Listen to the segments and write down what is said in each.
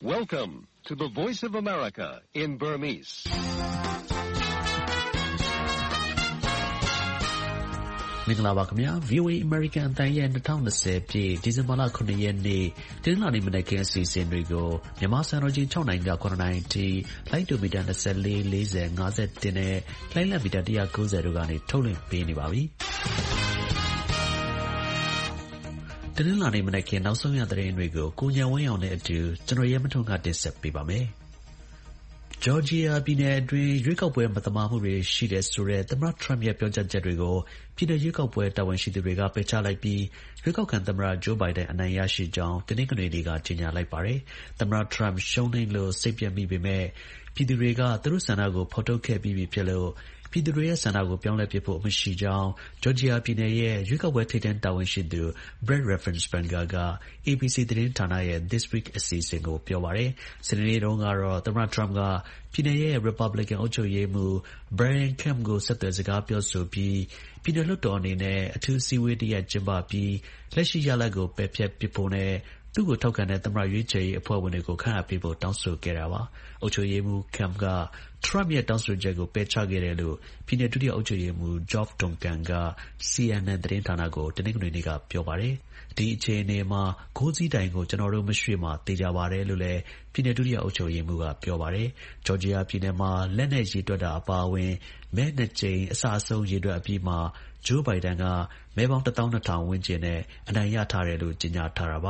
Welcome to the Voice of America in Burmese. မင်္ဂလာပါခင်ဗျာ VOA American အတန်းရဲ့2020ပြည့်ဒီဇင်ဘာလ9ရက်နေ့တင်းလာနေမနေ့ကင်းအစီအစဉ်တွေကိုမြန်မာစံတော်ချိန်6နိုင်ပြ9နိုင်တီလိုက်တူမီတာ24 40 51နဲ့လိုက်လက်မီတာ190တို့ကနေထုတ်လွှင့်ပေးနေပါပြီတင်းလာနေမနေ့ကနောက်ဆုံးရသတင်းတွေကိုကိုညံဝင်းအောင်နဲ့အတူကျွန်တော်ရဲမထွန်းကတင်ဆက်ပေးပါမယ်ဂျော်ဂျီယာပြည်နယ်အတွင်းရွေးကောက်ပွဲမသမာမှုတွေရှိတဲ့ဆိုတဲ့သမ္မတထရမ့်ရဲ့ပြောကြားချက်တွေကိုပြည်နယ်ရွေးကောက်ပွဲတာဝန်ရှိသူတွေကပယ်ချလိုက်ပြီးရွေးကောက်ခံသမ္မတဂျိုးဘိုင်ဒန်အနိုင်ရရှိကြောင်းတင်းကနေတွေကကြေညာလိုက်ပါတယ်။သမ္မတထရမ့်ရှုံးနိမ့်လို့စိတ်ပြတ်မိပေမဲ့ပြည်သူတွေကသူတို့ဆန္ဒကိုဖော်ထုတ်ခဲ့ပြီးပြီဖြစ်လို့ပြည်သူတွေရဲ့ဆန္ဒကိုပြောင်းလဲပစ်ဖို့မရှိကြောင်းဂျော်ဂျီယာပြည်နယ်ရဲ့ရွေးကောက်ပွဲထိပ်တန်းတာဝန်ရှိသူ Brett Raffensperger က ABC သတင်းဌာနရဲ့ This Week အစီအစဉ်ကိုပြောပါတယ်။စနေနေ့တုန်းကတော့သမ္မတထရမ့်ကပြည်နယ်ရဲ့ Republican အုပ်ချုပ်ရေးမှူး Brian Kemp ကိုဆက်သွယ်စကားပြောဆိုပြီးပြည်နယ်လွှတ်တော်အနေနဲ့အထူးစည်းဝေးတစ်ရပ်ကျင်းပပြီးလက်ရှိရလဒ်ကိုပယ်ဖျက်ပစ်ဖို့နဲ့သူ့ကိုထောက်ခံတဲ့သမ္မတရွေးချယ်ရေးအဖွဲ့ဝင်တွေကိုခန့်အပ်ပေးဖို့တောင်းဆိုခဲ့တာပါ။အုပ်ချုပ်ရေးမှူး Kemp ကထရမ့်ရဲ့တောင်းဆိုချက်ကိုပယ်ချခဲ့တယ်လို့ပြည်နယ်ဒုတိယအုပ်ချုပ်ရေးမှူး Geoff Duncan က CNN သတင်းဌာနကိုတနင်္ဂနွေနေ့ကပြောပါတယ်။ဒီအခြေအနေမှာဂိုးစည်းတိုင်ကိုကျွန်တော်တို့မရွှေ့မှာသေချာပါတယ်လို့လည်းပြည်နယ်ဒုတိယအုပ်ချုပ်ရေးမှူးကပြောပါတယ်။ဂျော်ဂျီယာပြည်နယ်မှာလက်နက်ရေတွက်တာအပါအဝင်မဲနှစ်ကြိမ်အစအဆုံးရေတွက်အပြီးမှာဂျိုးဘိုင်ဒန်ကမဲပေါင်း12000ဝန်းကျင်နဲ့အနိုင်ရထားတယ်လို့ကြေညာထားတာပါ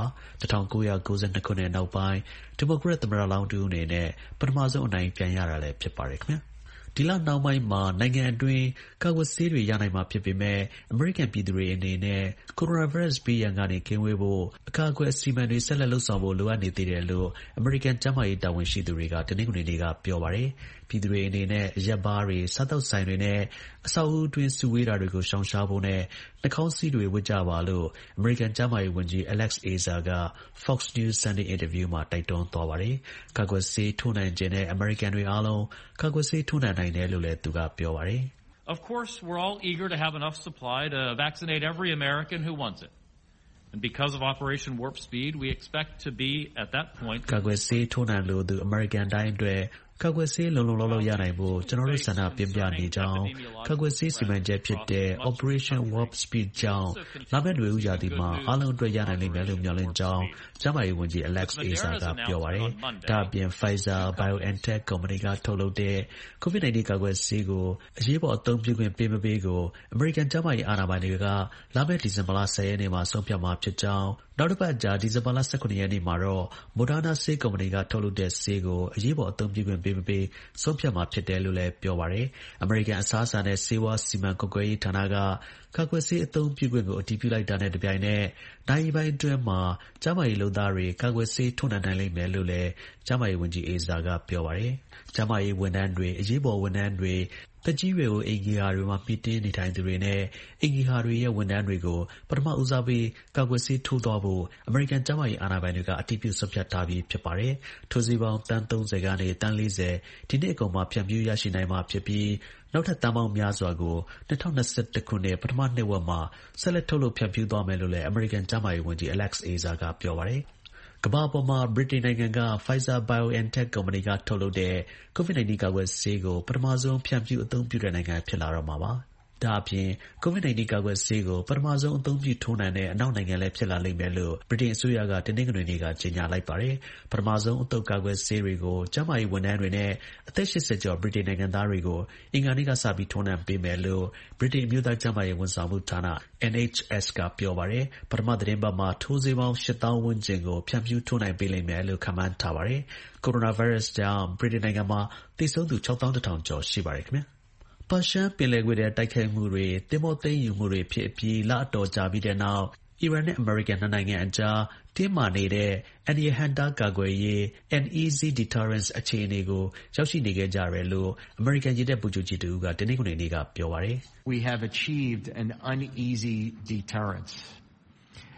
1992ခုနှစ်နောက်ပိုင်းဒီမိုကရက်သမ္မတလောင်းတူအနေနဲ့ပထမဆုံးအနိုင်ပြန်ရတာလည်းဖြစ်ပါတယ်ခင်ဗျာဒီလနောက်ပိုင်းမှာနိုင်ငံအတွင်းကာကွယ်ဆေးတွေရနိုင်မှာဖြစ်ပေမဲ့အမေရိကန်ပြည်သူတွေအနေနဲ့ကိုရိုနာဗိုင်းရပ်စ်ဘေးရန်ကနေကင်းဝေးဖို့အကာအကွယ်အစီအမံတွေဆက်လက်လုပ်ဆောင်ဖို့လိုအပ်နေသေးတယ်လို့အမေရိကန်ကျန်းမာရေးတာဝန်ရှိသူတွေကတနင်္ဂနွေနေ့ကပြောပါတယ်ပြည်သူတွေအနေနဲ့ရက်ဘားတွေစားတောက်ဆိုင်တွေနဲ့အဆောက်အဦအတွင်းစုဝေးတာတွေကိုရှောင်ရှားဖို့နဲ့နှာခေါင်းစည်းတွေဝတ်ကြပါလို့အမေရိကန်ကျန်းမာရေးဝန်ကြီး Alex Azar က Fox News Sunday Interview မှာတိုက်တွန်းသွားပါတယ်ကာကွယ်ဆေးထိုးနှံခြင်းနဲ့အမေရိကန်တွေအားလုံးကာကွယ်ဆေးထိုးနှံနိုင်တယ်လို့လည်းသူကပြောပါတယ် Of course, we're all eager to have enough supply to vaccinate every American who wants it. And because of Operation Warp Speed, we expect to be at that point. ကာကွယ်ဆေးထိုးနှံလို့သူအမေရိကန်တိုင်းအတွက်ကာကွယ်ဆေးလုံလုံလောက်လောက်ရနိုင်ဖို့ကျွန်တော်တို့ဆန္ဒပြပြနေကြောင်းကာကွယ်ဆေးစီမံချက်ဖြစ်တဲ့ Operation Warp Speed ကြောင့်လာမယ့်တွေဥရာသီမှာအားလုံးအတွက်ရနိုင်လိမ့်မယ်လို့မျှော်လင့်ကြောင်းကျန်းမာရေးဝန်ကြီး Alex Azar ကပြောပါတယ်။ဒါ့အပြင် Pfizer BioNTech ကုမ္ပဏီကထုတ်လုပ်တဲ့ COVID-19 ကာကွယ်ဆေးကိုအရေးပေါ်အသုံးပြုခွင့်ပေးမပေးကိုအမေရိကန်ကျန်းမာရေးအာဏာပိုင်တွေကလာမယ့်ဒီဇင်ဘာလ10ရက်နေ့မှာဆုံးဖြတ်မှာဖြစ်ကြောင်းနောက်တစ်ပတ်ကြာဒီဇင်ဘာလ19ရက်နေ့မှာတော့ Moderna ဆေးကုမ္ပဏီကထုတ်လုပ်တဲ့ဆေးကိုအရေးပေါ်အသုံးပြုခွင့်ပေးမပေးဆုံးဖြတ်မှာဖြစ်တယ်လို့လည်းပြောပါတယ်။အမေရိကန်အစားအစာနဲ့ဆေးဝါးစီမံကွပ်ကဲရေးဌာနကကာကွယ်ဆေးအသုံးပြုခွင့်ကိုအတည်ပြုလိုက်တာနဲ့တပြိုင်နက်နိုင်ပိုင်းအတွင်းမှာကျန်းမာရေးလုပ်သားတွေကာကွယ်ဆေးထိုးနှံနိုင်လိမ့်မယ်လို့လည်းကျန်းမာရေးဝန်ကြီး Azar ကပြောပါတယ်။ကျန်းမာရေးဝန်ထမ်းတွေအရေးပေါ်ဝန်ထမ်းတွေသက်ကြီးရွယ်အိုအိမ်ဂေဟာတွေမှာမှီတင်းနေထိုင်သူတွေနဲ့အိမ်ဂေဟာတွေရဲ့ဝန်ထမ်းတွေကိုပထမဦးစားပေးကာကွယ်ဆေးထိုးသွားဖို့အမေရိကန်ကျန်းမာရေးအာဏာပိုင်တွေကအတည်ပြုဆုံးဖြတ်ထားပြီးဖြစ်ပါတယ်။ထိုးဆေးပေါင်းတန်း30ကနေတန်း40ဒီနှစ်အကုန်မှာဖြန့်ဖြူးရရှိနိုင်မှာဖြစ်ပြီးနောက်ထပ်တန်းပေါင်းများစွာကို2021ခုနှစ်ပထမနှစ်ဝက်မှာဆက်လက်ထုတ်လုပ်ဖြန့်ဖြူးသွားမယ်လို့လည်းအမေရိကန်ကျန်းမာရေးဝန်ကြီး Alex Azar ကပြောပါတယ်။ကမ္ဘာပေါ်မှာဗြိတိန်နိုင်ငံက Pfizer BioNTech ကုမ္ပဏီကထုတ်လုပ်တဲ့ COVID-19 ကာကွယ်ဆေးကိုပထမဆုံးဖြန့်ဖြူးအသုံးပြုတဲ့နိုင်ငံဖြစ်လာတော့မှာပါ။ဒါအပြင် COVID-19 ကာကွယ်ဆေးကိုပထမဆုံးအသုံးပြုထိုးနှံတဲ့အနောက်နိုင်ငံလည်းဖြစ်လာလိမ့်မယ်လို့ဗြိတိန်အစိုးရကတနင်္ဂနွေနေ့ကကြေညာလိုက်ပါတယ်။ပထမဆုံးအသုတ်ကာကွယ်ဆေးတွေကိုကျန်းမာရေးဝန်ထမ်းတွေနဲ့အသက်80ကျော်ဗြိတိန်နိုင်ငံသားတွေကိုအင်္ဂါနေ့ကစပြီးထိုးနှံပေးမယ်လို့ဗြိတိန်အမျိုးသားကျန်းမာရေးဝန်ဆောင်မှုဌာန NHS ကပြောပါတယ်။ပထမသတင်းပတ်မှာထိုးဆေးပေါင်း8000ဝန်းကျင်ကိုဖြန့်ဖြူးထိုးနှံပေးလိမ့်မယ်လို့ခန့်မှန်းထားပါတယ်။ကိုရိုနာဗိုင်းရပ်စ်ကြောင့်ဗြိတိန်နိုင်ငံမှာသေဆုံးသူ6100ကျော်ရှိပါတယ်ခင်ဗျာ။ပါရှန်ပင်လယ်ကွေ့ထဲတိုက်ခိုက်မှုတွေသင်္ဘောသိမ်းယူမှုတွေဖြစ်ပြီးလအတော်ကြာပြီးတဲ့နောက်အီရန်နဲ့အမေရိကန်နှစ်နိုင်ငံအကြားတင်းမာနေတဲ့အန္တရာယ်ဟန့်တားကာကွယ်ရေး An Easy Deterrence အခြေအနေကိုရောက်ရှိနေခဲ့ကြတယ်လို့အမေရိကန်ရေတပ်ဗိုလ်ချုပ်ကြီးတူကတနင်္ဂနွေနေ့ကပြောပါတယ် We have achieved an uneasy deterrence.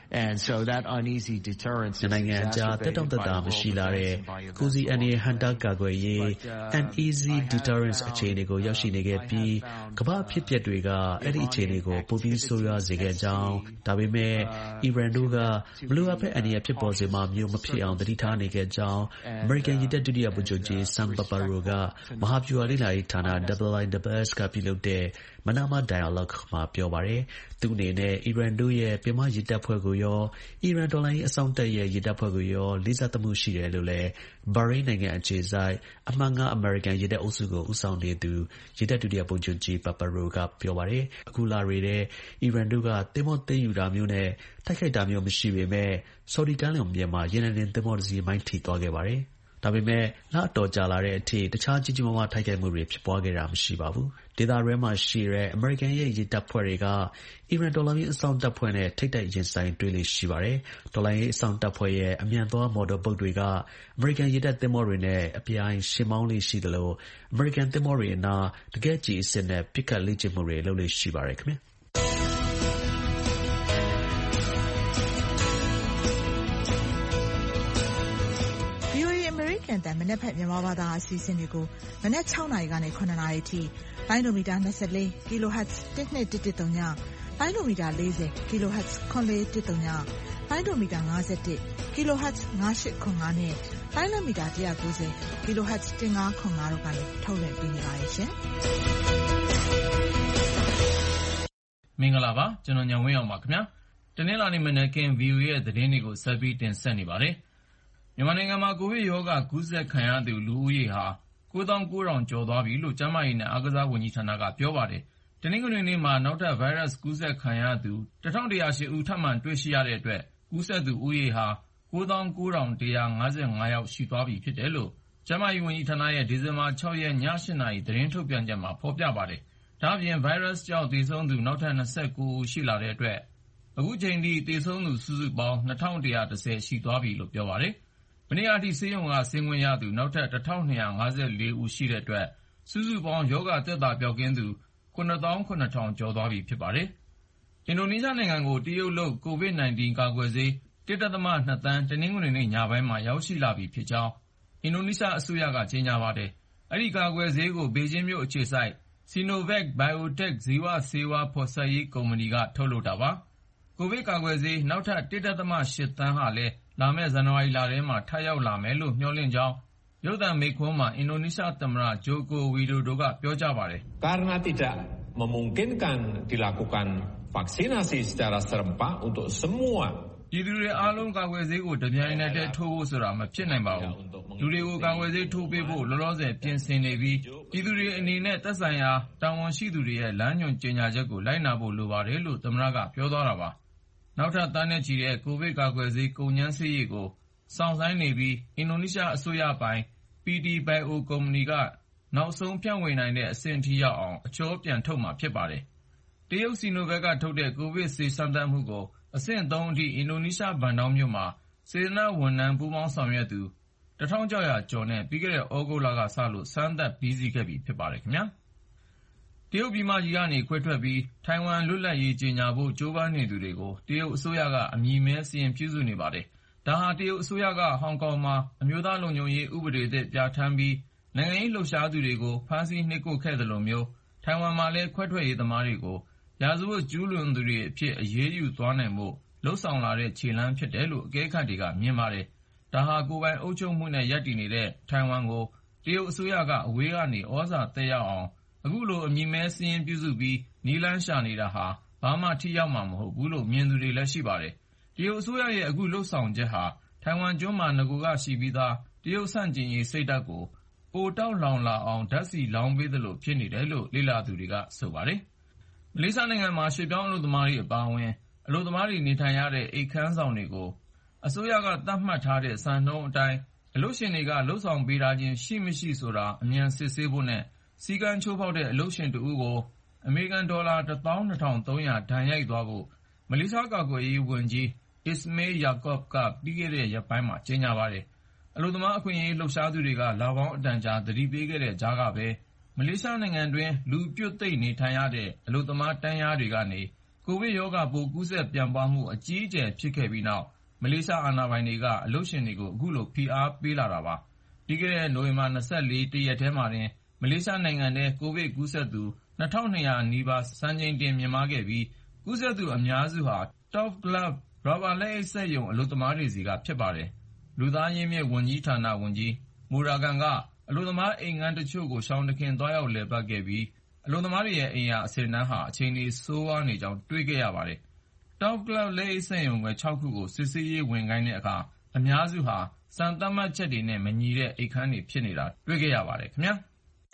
And so that uneasy deterrence is နိုင်ငံကြားတက်တောင့်တက်တာမရှိလာတဲ့ကိုစီအနေဟန်တာကာကွယ်ရေး uneasy deterrence အခြေအနေကိုရောက်ရှိနေခဲ့ပြီးကမ္ဘာဖြစ်ပျက်တွေကအဲ့ဒီအခြေအနေကိုပိုပြီးဆိုးရွားစေခဲ့ကြောင်းဒါပေမဲ့အီရန်တို့ကဘလူးအဖက်အနေနဲ့ဖြစ်ပေါ်စေမှာမျိုးမဖြစ်အောင်တတိထားနေခဲ့ကြောင်းအမေရိကန်ရည်တပ်ဒုတိယဗိုလ်ချုပ်ကြီးဆမ်ပပါရိုကမဟာဗျူဟာလေ့လာရေးဌာန IISS ကပြုလုပ်တဲ့မနာမ dialogue မှာပြောပါတယ်သူအနေနဲ့အီရန်တို့ရဲ့ပြမရည်တပ်ဖွဲ့ကိုရောအီရန်ဒေါ်လာရေးအစောင့်တပ်ရဲ့ရည်တပ်ဖွဲ့ကိုရောလေးစားသမှုရှိတယ်လို့လည်းဘာရိန်းနိုင်ငံအခြေစိုက်အမှန်ကအမေရိကန်ရည်တပ်အုပ်စုကိုဦးဆောင်နေသူရည်တပ်ဒုတိယဗိုလ်ချုပ်ကြီးပပါရိုကပြောပါတယ်အခုလာရတဲ့အီရန်တို့ကသင်္ဘောသိမ်းယူတာမျိုးနဲ့တိုက်ခိုက်တာမျိုးမရှိပေမဲ့ဆော်ဒီကမ်းလွန်ပြင်မှာရေနံတင်သင်္ဘောတစ်စီးမိုင်းထိသွားခဲ့ပါတယ်ဒါပေမဲ့လအတော်ကြာလာတဲ့အထိတခြားကြီးကြီးမားမားထိုက်ခိုက်မှုတွေဖြစ်ပွားခဲ့တာမရှိပါဘူးဒေသရဲမှာရှိတဲ့အမေရိကန်ရဲ့ရည်တပ်ဖွဲ့တွေကအီရန်ဒေါ်လာရေးအစောင့်တပ်ဖွဲ့နဲ့ထိတ်တိုက်ရင်ဆိုင်တွေ့လို့ရှိပါတယ်ဒေါ်လာရေးအစောင့်တပ်ဖွဲ့ရဲ့အမြန်သွားမော်တော်ဘုတ်တွေကအမေရိကန်ရည်တပ်သင်္ဘောတွေနဲ့အပြိုင်ရှင်မောင်းလေးရှိသလိုအမေရိကန်သင်္ဘောတွေအနာတကယ်ကြီးအစ်စ်နဲ့ပစ်ခတ်လေ့ကျင့်မှုတွေလုပ်လို့ရှိပါတယ်ခင်ဗျကန်တန်မနက်ဖက်မြန်မာဘာသာအစီအစဉ်တွေကိုမနက်6နာရီကနေ9နာရီထိလိုင်းဒိုမီတာ24 kHz 1213ညလိုင်းဒိုမီတာ40 kHz 9413ညလိုင်းဒိုမီတာ51 kHz 9805နဲ့လိုင်းဒိုမီတာ190 kHz 1505တို့ကနေထုတ်လွှင့်ပေးနေပါတယ်ရှင်မင်္ဂလာပါကျွန်တော်ညောင်ဝင်းအောင်ပါခင်ဗျာတနင်္လာနေ့မနက်ခင်း VU ရဲ့သတင်းတွေကိုဆက်ပြီးတင်ဆက်နေပါတယ်မြန်မာနိုင်ငံမှာကိုဗစ်ရောဂါကူးစက်ခံရသူလူဦးရေဟာ 9,900 ကျော်သွားပြီလို့ကျန်းမာရေးနဲ့အားကစားဝန်ကြီးဌာနကပြောပါတယ်။တနင်္ဂနွေနေ့မှာနောက်ထပ်ဗိုင်းရပ်စ်ကူးစက်ခံရသူ 1,108 ဦးထပ်မံတွေ့ရှိရတဲ့အတွက်ကူးစက်သူဦးရေဟာ 9,955 ယောက်ရှိသွားပြီဖြစ်တယ်လို့ကျန်းမာရေးဝန်ကြီးဌာနရဲ့ဒီဇင်ဘာ 6 ရက်ည 8 နာရီသတင်းထုတ်ပြန်ချက်မှာဖော်ပြပါတယ်။ဒါ့အပြင်ဗိုင်းရပ်စ်ကြောင့်သေဆုံးသူနောက်ထပ် 29 ဦးရှိလာတဲ့အတွက်အခုချိန်ထိသေဆုံးသူစုစုပေါင်း 2,110 ရှိသွားပြီလို့ပြောပါတယ်။မနေ့ကအထိဆေးရုံကဆင်းခွင့်ရသူနောက်ထပ် 1,254 ဦးရှိတဲ့အတွက်စုစုပေါင်းရောဂါသက်သာပျောက်ကင်းသူ 7,700 ကျော်သွားပြီဖြစ်ပါတယ်။အင်ဒိုနီးရှားနိုင်ငံကိုတရုတ်လုပ် COVID-19 ကာကွယ်ဆေး 1.2 သန်းတနင်္ဂနွေနေ့ညပိုင်းမှာရောက်ရှိလာပြီဖြစ်ကြောင်းအင်ဒိုနီးရှားအစိုးရကကြေညာပါတယ်။အဲဒီကာကွယ်ဆေးကိုဘေကျင်းမြို့အခြေစိုက် Sinovac Biotech ဇီဝဆေးဝါးဖော်စပ်ရေးကုမ္ပဏီကထုတ်လုပ်တာပါ။ကိုဗစ်ကာကွယ်ဆေးနောက်ထပ် 1.8 သန်းဟာလည်းလာမယ့်ဇန်နဝါရီလထဲမှာထပ်ရောက်လာမယ်လို့မျှော်လင့်ကြောင်းရုပ်သံမိန့်ခွန်းမှာအင်ဒိုနီးရှားသမ္မတဂျိုကိုဝီဒိုဒိုကပြောကြားပါတယ်။ Karena tidak memungkinkan dilakukan vaksinasi secara serempak untuk semua ပြည်သူတွေအားလုံးကာကွယ်ဆေးကိုတပြိုင်နက်တည်းထိုးဖို့ဆိုတာမဖြစ်နိုင်ပါဘူး။လူတွေကိုကာကွယ်ဆေးထိုးပေးဖို့လောလောဆယ်ပြင်ဆင်နေပြီးပြည်သူတွေအနေနဲ့သက်ဆိုင်ရာတာဝန်ရှိသူတွေရဲ့လမ်းညွှန်ကြေညာချက်ကိုလိုက်နာဖို့လိုပါတယ်လို့သမ္မတကပြောသွားတာပါ။နောက်ထပ်သန်းနဲ့ချီတဲ့ကိုဗစ်ကာကွယ်ဆေးကုန်ကျန်းဆေးရည်ကိုစောင့်ဆိုင်းနေပြီးအင်ဒိုနီးရှားအစိုးရပိုင် PT Bio ကုမ္ပဏီကနောက်ဆုံးဖြန့်ဝေနိုင်တဲ့အဆင့်ထိရောက်အောင်အချောပြန်ထုတ်မှာဖြစ်ပါတယ်။တရုတ်စီနိုဗက်ကထုတ်တဲ့ကိုဗစ်ဆေးစမ်းသပ်မှုကိုအဆင့် 3 အထိအင်ဒိုနီးရှားဘန်ဒေါင်းမြို့မှာစေတနာ့ဝန်ထမ်းပူးပေါင်းဆောင်ရွက်သူ 1,600 ကျော်နဲ့ပြီးခဲ့တဲ့ဩဂုတ်လကစလို့စမ်းသပ်ပြီးစီးခဲ့ပြီဖြစ်ပါတယ်ခင်ဗျာ။တရုတ်ပြည်မကြီးကနေခွဲထွက်ပြီးထိုင်ဝမ်လွတ်လပ်ရေးကြေညာဖို့ကြိုးပမ်းနေသူတွေကိုတရုတ်အစိုးရကအမည်မဲစာရင်းပြုစုနေပါတယ်။ဒါဟာတရုတ်အစိုးရကဟောင်ကောင်မှာအမျိုးသားလုံခြုံရေးဥပဒေသစ်ပြဋ္ဌာန်းပြီးနိုင်ငံရေးလှုပ်ရှားသူတွေကိုဖမ်းဆီးနှိပ်ကွပ်ခဲ့သလိုမျိုးထိုင်ဝမ်မှာလည်းခွဲထွက်ရေးသမားတွေကိုရာဇဝတ်ကျူးလွန်သူတွေအဖြစ်အရေးယူသွားနိုင်ဖို့လှုံ့ဆော်လာတဲ့ခြေလှမ်းဖြစ်တယ်လို့အကဲခတ်တွေကမြင်ပါတယ်။ဒါဟာကိုယ်ပိုင်အုပ်ချုပ်မှုနဲ့ရပ်တည်နေတဲ့ထိုင်ဝမ်ကိုတရုတ်အစိုးရကအဝေးကနေဩဇာသက်ရောက်အောင်အခုလိုအမည်မဲစာရင်းပြုစုပြီးနည်းလမ်းရှာနေတာဟာဘာမှထိရောက်မှာမဟုတ်ဘူးလို့မြင်သူတွေလည်းရှိပါတယ်။တရုတ်အစိုးရရဲ့အခုလှုပ်ဆောင်ချက်ဟာထိုင်ဝမ်ကျွန်းမှာငကိုကရှိပြီးသားတရုတ်ဆန့်ကျင်ရေးစိတ်ဓာတ်ကိုပိုတောက်လောင်လာအောင်ဓာတ်ဆီလောင်းပေးသလိုဖြစ်နေတယ်လို့လေ့လာသူတွေကဆိုပါတယ်။မလေးရှားနိုင်ငံမှာရွှေ့ပြောင်းအလုပ်သမားတွေအပါအဝင်အလုပ်သမားတွေနေထိုင်ရတဲ့အိမ်ခန်းဆောင်တွေကိုအစိုးရကသတ်မှတ်ထားတဲ့စံနှုန်းအတိုင်းအလုပ်ရှင်တွေကလုပ်ဆောင်ပေးထားခြင်းရှိမရှိဆိုတာအမြန်စစ်ဆေးဖို့နဲ့စည်းကမ်းချိုးဖောက်တဲ့အလုပ်ရှင်တဦးကိုအမေရိကန်ဒေါ်လာ 12,300 ဒဏ်ရိုက်သွားဖို့မလေးရှားကာကွယ်ရေးဝန်ကြီးIsmail Yaakob ကပြီးခဲ့တဲ့ရက်ပိုင်းမှာကြေညာပါတယ်။အလုပ်သမားအခွင့်အရေးလှုပ်ရှားသူတွေကလပေါင်းအတန်ကြာသတိပေးခဲ့တဲ့ကြားကပဲမလေးရှားနိုင်ငံတွင်းလူပြွတ်သိပ်နေထိုင်ရတဲ့အလုပ်သမားတန်းလျားတွေကနေကိုဗစ်ရောဂါပိုးကူးစက်ပြန့်ပွားမှုအကြီးအကျယ်ဖြစ်ခဲ့ပြီးနောက်မလေးရှားအာဏာပိုင်တွေကအလုပ်ရှင်တွေကိုအခုလိုဖိအားပေးလာတာပါ။ပြီးခဲ့တဲ့နိုဝင်ဘာ24တရက်ထဲမှာတင်မလေးရှားနိုင်ငံထဲကိုဗစ်ကူးစက်သူ 2200 နီးပါးစံချိန်တင်မြင့်မားခဲ့ပြီးကူးစက်သူအများစုဟာ Top Glove ရာဘာလက်အိတ်စက်ရုံအလုပ်သမားတွေဆီကဖြစ်ပါတယ်။လူသားရင်းမြစ်ဝန်ကြီးဌာနဝန်ကြီးမိုရာဂန်ကအလုပ်သမားအိမ်ငန်းတချို့ကိုရှောင်တခင်သွားရောက်လည်ပတ်ခဲ့ပြီးအလုပ်သမားတွေရဲ့အိမ်ယာအဆင့်အတန်းဟာအခြေအနေဆိုးဝါးနေကြောင်းတွေ့ခဲ့ရပါတယ်။ Top Glove လက်အိတ်စက်ရုံခွဲ6ခုကိုစစ်ဆေးရေးဝင်ခိုင်းတဲ့အခါအများစုဟာစံသတ်မှတ်ချက်တွေနဲ့မညီတဲ့အိတ်ခမ်းတွေဖြစ်နေတာတွေ့ခဲ့ရပါတယ်ခင်ဗျာ။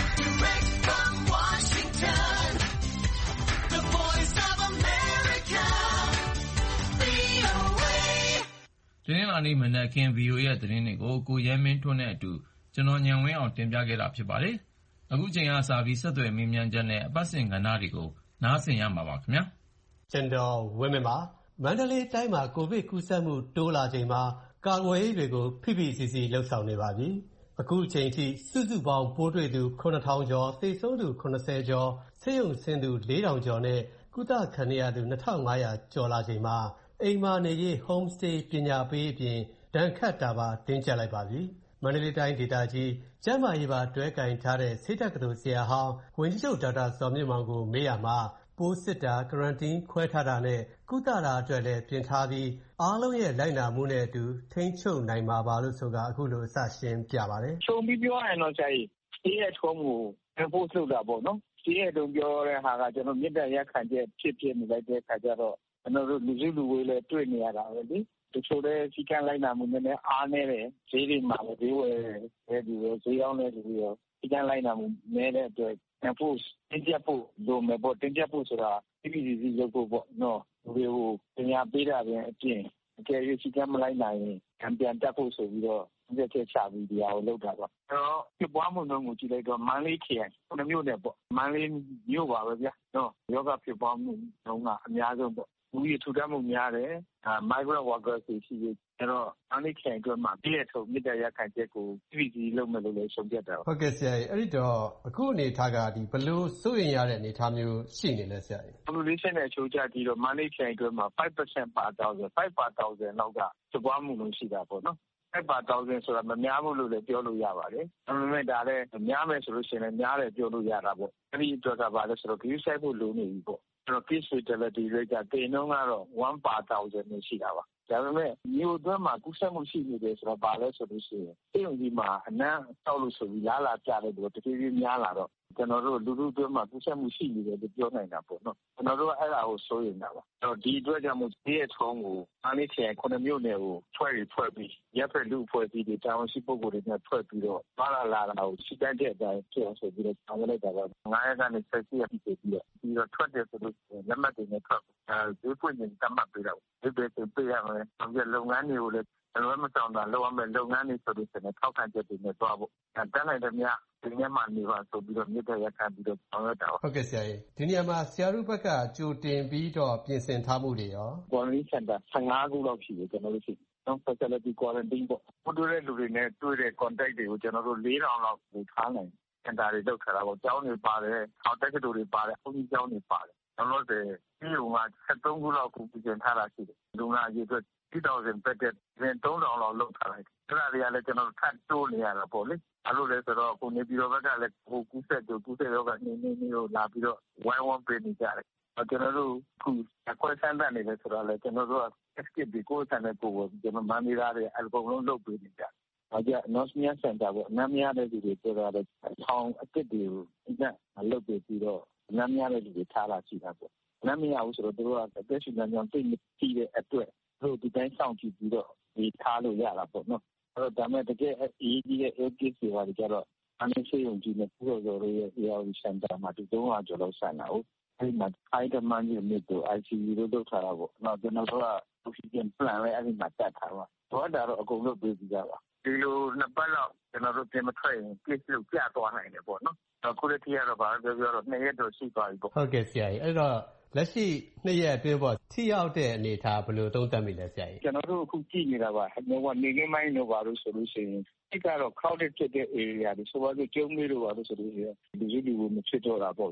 တနင်္လာနေ့မနက်ခင်း VOA ရဲ့သတင်းတွေကိုကိုရဲမင်းထွန်းနဲ့အတူကျွန်တော်ဉာဏ်ဝင်းအောင်တင်ပြခဲ့တာဖြစ်ပါတယ်။အခုချိန်ကစပြီးဆက်သွယ်မေးမြန်းချက်နဲ့အပတ်စဉ်ကဏ္ဍတွေကိုနားဆင်ရမှာပါခင်ဗျာ။ကျွန်တော်ဝင်းမင်းပါမန္တလေးတိုင်းမှာကိုဗစ်ကူးစက်မှုတိုးလာချိန်မှာကာကွယ်ရေးတွေကိုဖိဖိစီစီလှုပ်ဆောင်နေပါပြီ။အခုချိန်ထိစုစုပေါင်းပိုးတွေ့သူ 9000 ကျော်သေဆုံးသူ80ကျော်ဆေးရုံဆင်းသူ 4000ကျော်နဲ့ကုသခံရသူ 2500 ကျော်လာချိန်မှာအိမ်မာနေရေး Home Stay ပညာပေးအပြင်ဒဏ်ခတ်တာပါတင်းကျပ်လိုက်ပါပြီ။မန္တလေးတိုင်းဒေသကြီးကျန်းမာရေးပါတွဲကင်ထားတဲ့ဆေးတက္ကသိုလ်ဆရာဟောင်းဝန်ကြီးချုပ်ဒေါက်တာဇော်မြင့်မောင်ကိုမေးရမှာပိုးစစ်တာကွာရန်တင်းခွဲထားတာနဲ့ကုသတာအတွက်လည်းပြင်ထားပြီးအားလုံးရဲ့လိုက်နာမှုနဲ့အတူထိန်းချုပ်နိုင်မှာပါလို့ဆိုတာအခုလိုအစရှင်းပြပါတယ်။ခြုံပြီးပြောရရင်တော့ဆရာကြီး Stay at home ကို enforce လုပ်တာပေါ့နော်။ Stay at home ပြောတဲ့ဟာကကျွန်တော်မြစ်တဲ့ရက်ခံချက်ဖြစ်နေလိုက်တဲ့အခါကျတော့ကျွန်တော်တို့လူစုလူဝေးလည်းတွေ့နေရတာပဲလေ။တချို့လည်းစီကံလိုက်နာမှုနည်းနည်းအားနည်းတယ်ဈေးတွေမှာလည်းဈေးဝယ်တဲ့လူရောဈေးရောက်တဲ့လူရောစီကံလိုက်နာမှုနည်းတဲ့အတွက် enforce တင်းကျပ်ဖို့လိုမယ်ပေါ့တင်းကျပ်ဖို့ဆိုတာPPCC လုပ်ဖို့ပေါ့နော်လူတွေကိုပညာပေးတာပြင်အပြင်အကယ်၍စီကံမလိုက်နိုင်ရင်ပြန်တက်ဖို့ဆိုပြီးတော့ဒီချက်ချပြီးဒီဟာကိုလုပ်တာပေါ့အဲ့တော့ပြပွားမှုနှုန်းကိုကြည့်လိုက်တော့မန္တလေးခရိုင်9မြို့နယ်ပေါ့မန္တလေးမြို့ပါပဲဗျာနော်ယောဂဖြစ်ပွားမှုနှုန်းကအများဆုံးပေါ့လူကြီးထူထပ်မှုများတယ်migrant workers တွေရှိတယ်အဲ့တော့မန္တလေးခရိုင်အတွက်မှာပြည့်ထုံမြစ်တဲ့ရခိုင်ချက်ကို PPC လုပ်မယ်လို့လည်းဆုံးဖြတ်တာဟုတ်ကဲ့ဆရာကြီးအဲ့ဒီတော့အခုအနေထားကဒီဘလို့စိုးရင်ရတဲ့အနေထားမျိုးရှိနေလဲဆရာကြီး population နဲ့အချိုးကျကြည့်တော့မန္တလေးခရိုင်အတွက်မှာ 5% per 1000 5 per 1000လောက်ကဖြစ်ပွားမှုလုံးရှိတာပေါ့နော်5 per 1000ဆိုတာမများဘူးလို့လည်းပြောလို့ရပါတယ်။ဒါပေမဲ့ဒါလည်းများမယ်ဆိုလို့ရှိရင်လည်းများတယ်ပြောလို့ရတာပေါ့။အဲ့ဒီအတွက်ကဘာလဲဆိုတော့ view site ဖို့လိုနေပြီပေါ့။အဲ့တော့ case fatality rate ကတိမ်နှုန်းကတော့1 per 1000နဲ့ရှိတာပါ။ဒါပေမဲ့မြို့အတွင်းမှာကူးစက်မှုရှိနေတယ်ဆိုတော့ဘာလဲဆိုလို့ရှိရင်စိတ်ဝင်ကြီးမှာအနံ့တောက်လို့ဆိုပြီးလာပြတဲ့သူတဖြည်းဖြည်းများလာတော့ကျွန်တော်တို့လူထုအတွင်းမှာကူးစက်မှုရှိနေတယ်လို့ပြောနိုင်တာပေါ့နော်ကျွန်တော်တို့အဲ့ဒါကိုစိုးရိမ်တာပါအဲ့တော့ဒီအတွက်ကြောင့်မို့ဒီရဲ့ထုံးကိုအားလေးချင်9မြို့နယ်ကိုဖွဲ့ပြီးရပ်ဖက်လူဖွဲ့ပြီးတာဝန်ရှိပုဂ္ဂိုလ်တွေနဲ့ဖွဲ့ပြီးတော့ပါလာတာကိုစီတန်းတဲ့အတိုင်းပြောဆိုပြီးတော့ဆောင်လိုက်တာပါ9ရက်ကနေဆက်ရပြီးပြီးတော့ထွက်တယ်ဆိုလို့လက်မှတ်တွေနဲ့ထွက်ဒီပွင့်နေတတ်မှတ်ပေးတော့ဒီပဲပေးရမယ်ဒီလုပ်ငန်းတွေကိုလည်းကျွန်တော်မဆောင်တာလုပ်ရမယ်လုပ်ငန်းတွေဆိုလို့ရှိရင်ထောက်ခံချက်တွေနဲ့တွားဖို့တန်းနိုင်တဲ့မြဒီနေ့မှနေပါဆိုပြီးတော့မြစ်တဲ့ရက်ခံပြီးတော့ဆောင်ရွက်တာပါဟုတ်ကဲ့ဆရာကြီးဒီနေရာမှာဆရာတို့ဘက်ကကြိုတင်ပြီးတော့ပြင်ဆင်ထားမှုတွေရော quarantine center 15ခုလောက်ရှိတယ်ကျွန်တော်တို့ရှိတော့ facility quarantine ပေါ့ဟိုတွေ့တဲ့လူတွေနဲ့တွေ့တဲ့ contact တွေကိုကျွန်တော်တို့4000လောက်ကိုထားနိုင်စင်တာတွေလောက်ထားတာပေါ့ကျောင်းတွေပါတယ်အောက်တက္ကသိုလ်တွေပါတယ်အုပ်ကြီးကျောင်းတွေပါတယ်ကျွန်တော်တို့ဒီဟိုမှာ73ခုလောက်ကိုပြင်ထားတာရှိတယ်လူနာအရေးအတွက်2000 bed နဲ့3000လောက်လောက်ထားလိုက်အဲ့ဒါတွေကလည်းကျွန်တော်တို့ထပ်တိုးနေရတာပေါ့လေအဲ့လိုလဲဆိုတော့ကိုနေပြည်တော်ဘက်ကလည်းဟိုကူးစက်ရောကနေကိုလာပြီးတော့ဝိုင်းဝန်းပေးနေကြတယ်ကျွန်တော်တို့ခုအခွင့်အရေးနေတယ်ဆိုတော့လေကျွန်တော်တို့က escape ကိုစံတဲ့ကိုကျွန်တော်မန္တလေးသားတွေအကုန်လုံးလုပ်ပေးနေကြတယ်။ဒါကြ Northmere Center ပေါ့အနမ်းများတဲ့လူတွေပြောတာလေထောင်အစ်စ်တွေကိုအကျလုပ်ပြီးတော့အနမ်းများတဲ့လူတွေထားလာရှိတာပေါ့။အနမ်းမရဘူးဆိုတော့တို့ကအသက်ရှင်နေကြောင်းသိနေပြီးတဲ့အတွက်တို့ဒီတိုင်းစောင့်ကြည့်ပြီးတော့ဒီထားလို့ရတာပေါ့နော်။အဲ့တော့ဒါမဲ့တကယ်အရေးကြီးတဲ့ case တွေပါကြတော့အနည်းဆေးရုံကြီးနဲ့ပူရော်ရော်ရဲ့ AR Center မှာဒီ300ကျော်လောက်ဆိုင်တာဟုတ်အဲ့မှာ high demand unit တို့ ICU တို့လုပ်ထားတာပေါ့နောက်ကျွန်တော်တို့က oxygen plant လည်းအဲ့ဒီမှာတက်ထားပါတော့ဒါတော့အကုန်လုပ်ပေးကြပါဒီလိုနှစ်ပတ်လောက်ကျွန်တော်တို့ပြင်မထွက်ရင် case လို့ပြသွားနိုင်တယ်ပေါ့နော်အခုတည်းကတော့ဗာပြောတော့2ရက်တော့ရှိသွားပြီပေါ့ဟုတ်ကဲ့ဆရာကြီးအဲ့တော့လက်ရှိ2ရက်အတွင်းပေါ့ထိရောက်တဲ့အနေထားဘယ်လိုသုံးသပ်မိလဲဆရာကြီးကျွန်တော်တို့အခုကြည့်နေတာပါဟိုကနေကင်းမိုင်းတို့ပါလို့ဆိုလို့ရှိရင်ဒီကတော့ crowded ဖြစ်တဲ့ area တွေဆိုတော့ကျုံးလေးတို့ပါလို့ဆိုလို့ရှိရင်ဒီလူတွေမဖြစ်တော့တာပေါ့ဗျာ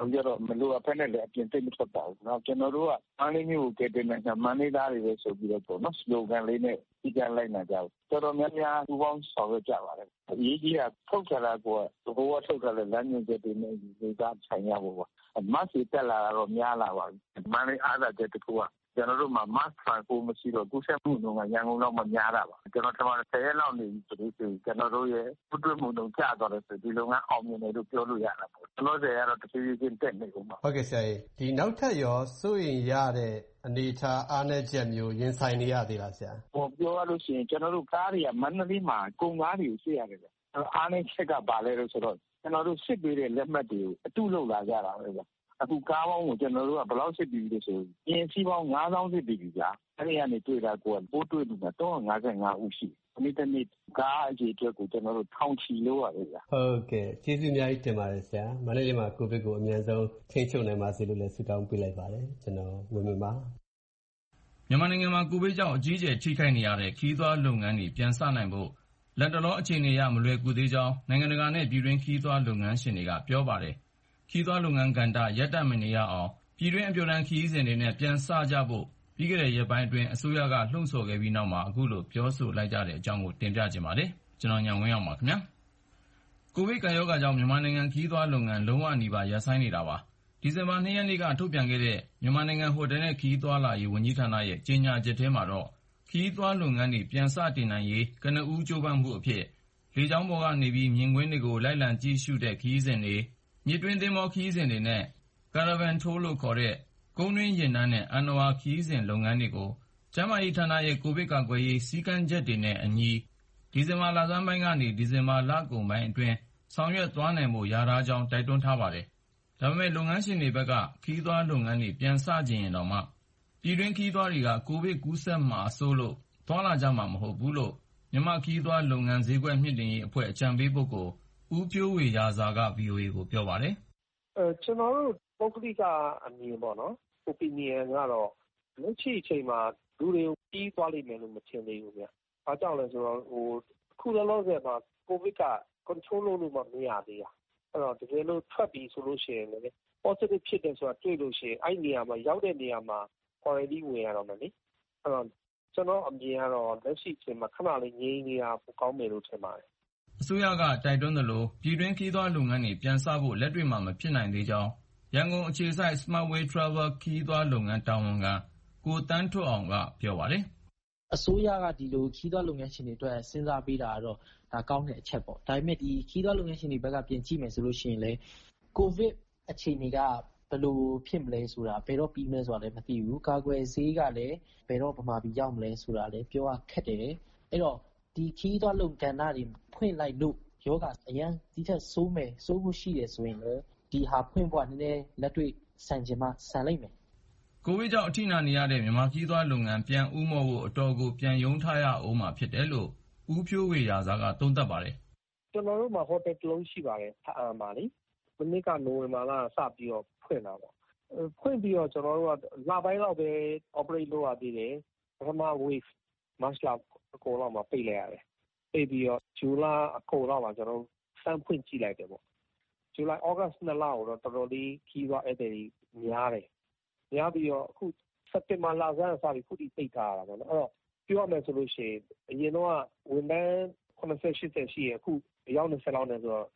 ကျတော့မလိုအပ်ဖက်နဲ့လည်းအပြင်သိမထွက်ပါဘူးနော်ကျွန်တော်တို့ကမန္တလေးမျိုးကိုကဲတင်နေတာမန္တလေးသားတွေပဲဆိုပြီးတော့ပေါ့နော်စလိုဂန်လေးနဲ့ဒီကလိုက်နေကြတယ်တော်တော်များများပူပေါင်းဆောင်ရွက်ကြပါတယ်အရေးကြီးတာထုတ်ကြတာကိုဘိုးကထုတ်ကြတဲ့လမ်းညွှန်ချက်တွေနဲ့ဒီကဆိုင်ရဖို့ပါမတ်စီတက်လာတော့များလာပါပြီမန္တလေးအားသာတဲ့တခုကကျွန်တော်တို့မှာ mass transport မရှိတော့ကူးစက်မှုနှုန်းကရန်ကုန်လောက်မများတာပါကျွန်တော်ထင်ပါတယ်10ရက်လောက်နေပြီဆိုလို့ကျွန်တော်တို့ရဲ့ပုတွဲမှုနှုန်းကျသွားတယ်ဆိုဒီလုပ်ငန်းအောင်မြင်တယ်လို့ပြောလို့ရတာပေါ့ကျွန်တော်တို့ကတော့တဖြည်းဖြည်းတက်နေကုန်ပါဟုတ်ကဲ့ဆရာကြီးဒီနောက်ထပ်ရောစိုးရင်ရတဲ့အနေထားအားနည်းချက်မျိုးရင်ဆိုင်နေရသေးလားဆရာပြောရလို့ရှိရင်ကျွန်တော်တို့ကားတွေကမန္တလေးမှာကုန်ကားတွေကိုစစ်ရတယ်ဗျအားနည်းချက်ကပါလဲလို့ဆိုတော့ကျွန်တော်တို့စစ်ပေးတဲ့လက်မှတ်တွေကိုအတုလုပ်လာကြတာပဲဗျအခုကားပေါင်းကိုကျွန်တော်တို့ကဘယ်လောက်စစ်ပြီးလို့ဆိုရင်စီးပေါင်း9000စစ်ပြီးပြီကြာအဲ့ဒီကနေတွေ့တာကိုပိုးတွေ့လို့355ဦးရှိဒီနေ့ကားအကြီးအတွက်ကိုကျွန်တော်တို့ထောင်ချီလို့ရတယ်ဗျဟုတ်ကဲ့ကျေးဇူးအများကြီးတင်ပါတယ်ဆရာမန္တလေးမှာကိုဗစ်ကိုအမြန်ဆုံးထိန်းချုပ်နိုင်ပါစေလို့လည်းဆုတောင်းပေးလိုက်ပါတယ်ကျွန်တော်ဝင်းမင်းပါမြန်မာနိုင်ငံမှာကိုဗစ်ကြောင့်အကြီးအကျယ်ထိခိုက်နေရတဲ့ခရီးသွားလုပ်ငန်းတွေပြန်ဆနိုင်ဖို့လက်တလောအခြေအနေရမလွယ်ကူသေးကြောင်းနိုင်ငံတကာနဲ့ပြည်တွင်းခရီးသွားလုပ်ငန်းရှင်တွေကပြောပါတယ်ခရီးသွားလုပ်ငန်းကဏ္ဍရပ်တန့်မနေရအောင်ပြည်တွင်းအပြော်တန်းခရီးစဉ်တွေနဲ့ပြန်ဆကြဖို့ပြီးခဲ့တဲ့ရက်ပိုင်းအတွင်းအစိုးရကလှုံ့ဆော်ခဲ့ပြီးနောက်မှာအခုလိုပြောဆိုလိုက်ကြတဲ့အကြောင်းကိုတင်ပြခြင်းပါတယ်ကျွန်တော်ညံဝင်းအောင်ပါခင်ဗျာကိုဗစ်ကပ်ရောဂါကြောင့်မြန်မာနိုင်ငံခရီးသွားလုပ်ငန်းလုံးဝနီးပါးရပ်ဆိုင်းနေတာပါဒီဇင်ဘာ2ရက်နေ့ကထုတ်ပြန်ခဲ့တဲ့မြန်မာနိုင်ငံဟိုတယ်နဲ့ခရီးသွားလာရေးဝန်ကြီးဌာနရဲ့ကြေညာချက်ထဲမှာတော့ခရီးသွားလုပ်ငန်းတွေပြန်စတင်နိုင်ရေးကနဦးကြိုးပမ်းမှုအဖြစ်လေကြောင်းပေါ်ကနေပြီးမြင်ကွင်းတွေကိုလိုက်လံကြည့်ရှုတဲ့ခရီးစဉ်တွေမြစ်တွင်းသင်္ဘောခရီးစဉ်တွေနဲ့ Caravan Tour လို့ခေါ်တဲ့ကုန်းတွင်းယာဉ်တန်းနဲ့အဏ္ဏဝါခရီးစဉ်လုပ်ငန်းတွေကိုကျန်းမာရေးဌာနရဲ့ကိုဗစ်ကာကွယ်ရေးစည်းကမ်းချက်တွေနဲ့အညီဒီဇင်ဘာလဆန်းပိုင်းကနေဒီဇင်ဘာလကုန်ပိုင်းအတွင်းဆောင်ရွက်သွားနိုင်ဖို့ရာထားကြောင်းတိုက်တွန်းထားပါတယ်။ဒါပေမဲ့လုပ်ငန်းရှင်တွေဘက်ကခရီးသွားလုပ်ငန်းတွေပြန်စကြရင်တော့မှပြည်တွင်းခရီးသွားတွေကကိုဗစ်ကူးစက်မှာစိုးလို့သွားလာကြမှာမဟုတ်ဘူးလို့မြန်မာခရီးသွားလုပ်ငန်းဈေးကွက်မြင့်တင်ရေးအဖွဲ့အကြံပေးပုဂ္ဂိုလ်ဦးဖြိုးဝေရာဇာက VOA ကိုပြောပါတယ်။ကျွန်တော်တို့ပုဂ္ဂလိကအမြင်ပေါ့နော် opinion ကတော့လက်ရှိအချိန်မှာလူတွေပြီးသွားလိမ့်မယ်လို့မထင်သေးဘူးဗျ။ဘာကြောင့်လဲဆိုတော့ခုလောလောဆယ်မှာကိုဗစ်က control လုပ်လို့မရသေးတာ။အဲ့တော့တကယ်လို့ထွက်ပြီးဆိုလို့ရှိရင်လည်း positive ဖြစ်တယ်ဆိုတာတွေ့လို့ရှိရင်အဲ့နေရာမှာရောက်တဲ့နေရာမှာ quarantine ဝင်ရတော့မယ်လေ။အဲ့တော့ကျွန်တော်အမြင်ကတော့လက်ရှိအချိန်မှာခဏလေးငြိမ်နေတာပိုကောင်းမယ်လို့ထင်ပါတယ်အစိုးရကတိုက်တွန်းသလိုပြည်တွင်းခရီးသွားလုပ်ငန်းတွေပြန်စဖို့လက်တွေ့မှာမဖြစ်နိုင်သေးကြောင်းရန်ကုန်အခြေစိုက် Smartway Travel ခရီးသွားလုပ်ငန်းတာဝန်ခံကိုတန်းထွတ်အောင်ကပြောပါတယ်အစိုးရကဒီလိုခရီးသွားလုပ်ငန်းရှင်တွေအတွက်စဉ်းစားပေးတာကတော့ဒါကောင်းတဲ့အချက်ပေါ့ဒါပေမဲ့ဒီခရီးသွားလုပ်ငန်းရှင်တွေဘက်ကပြင်ကြည့်မယ်ဆိုလို့ရှိရင်လေကိုဗစ်အခြေအနေကဘယ်လိုဖြစ်မလဲဆိုတာဘယ်တော့ပြီးမလဲဆိုတာလည်းမသိဘူးကာကွယ်ဆေးကလည်းဘယ်တော့ဗမာပြည်ရောက်မလဲဆိုတာလည်းပြောရခက်တယ်အဲ့တော့ဒီခရီးသွားလုပ်ငန်းတွေဖွင့်လိုက်လို့ယောဂအရန်ဒီထက်ဆိုးဖို့ရှိတယ်ဆိုရင်လည်းဒီဟာဖွင့်ဖို့နည်းနည်းလက်တွေ့ဆန်ချင်မှဆန်လိုက်မယ်ကိုဗစ်ကြောင့်အထိနာနေရတဲ့မြန်မာခရီးသွားလုပ်ငန်းပြန်ဦးမော့ဖို့အတော်ကိုပြန်ယုံထားရအောင်မှာဖြစ်တယ်လို့ဦးဖြိုးဝေရာဇာကသုံးသပ်ပါတယ်ကျွန်တော်တို့မှာဟိုတယ်တစ်လုံးရှိပါတယ်ဖားမှာလေမနေ့ကနိုဝင်ဘာလစပြီးတော့ဖွင့်တာပေါ့ဖွင့်ပြီးတော့ကျွန်တော်တို့ကလပိုင်းလောက်ပဲ operate လုပ်ရသေးတယ်ပထမ wave March လောက်အကုန်လောက်မှာပိတ်လိုက်ရတယ်ပိတ်ပြီးတော့ဇူလိုင်အကုန်လောက်မှာကျွန်တော်စမ်းဖွင့်ကြည့်လိုက်တယ်ပေါ့ဇူလိုင်ဩဂတ်စ်2လကိုတော့တော်တော်လေးခီးသွားဧည့်သည်များတယ်များပြီးတော့အခုစက်တင်ဘာလဆန်းစပြီးခုထိပိတ်ထားရတာပေါ့နော်အဲ့တော့ပြောရမယ်ဆိုလို့ရှိရင်အရင်တော့ဝန်ထမ်း80-80ရှိရအခုအယောက်20လောက်နဲ့ဆိုတော့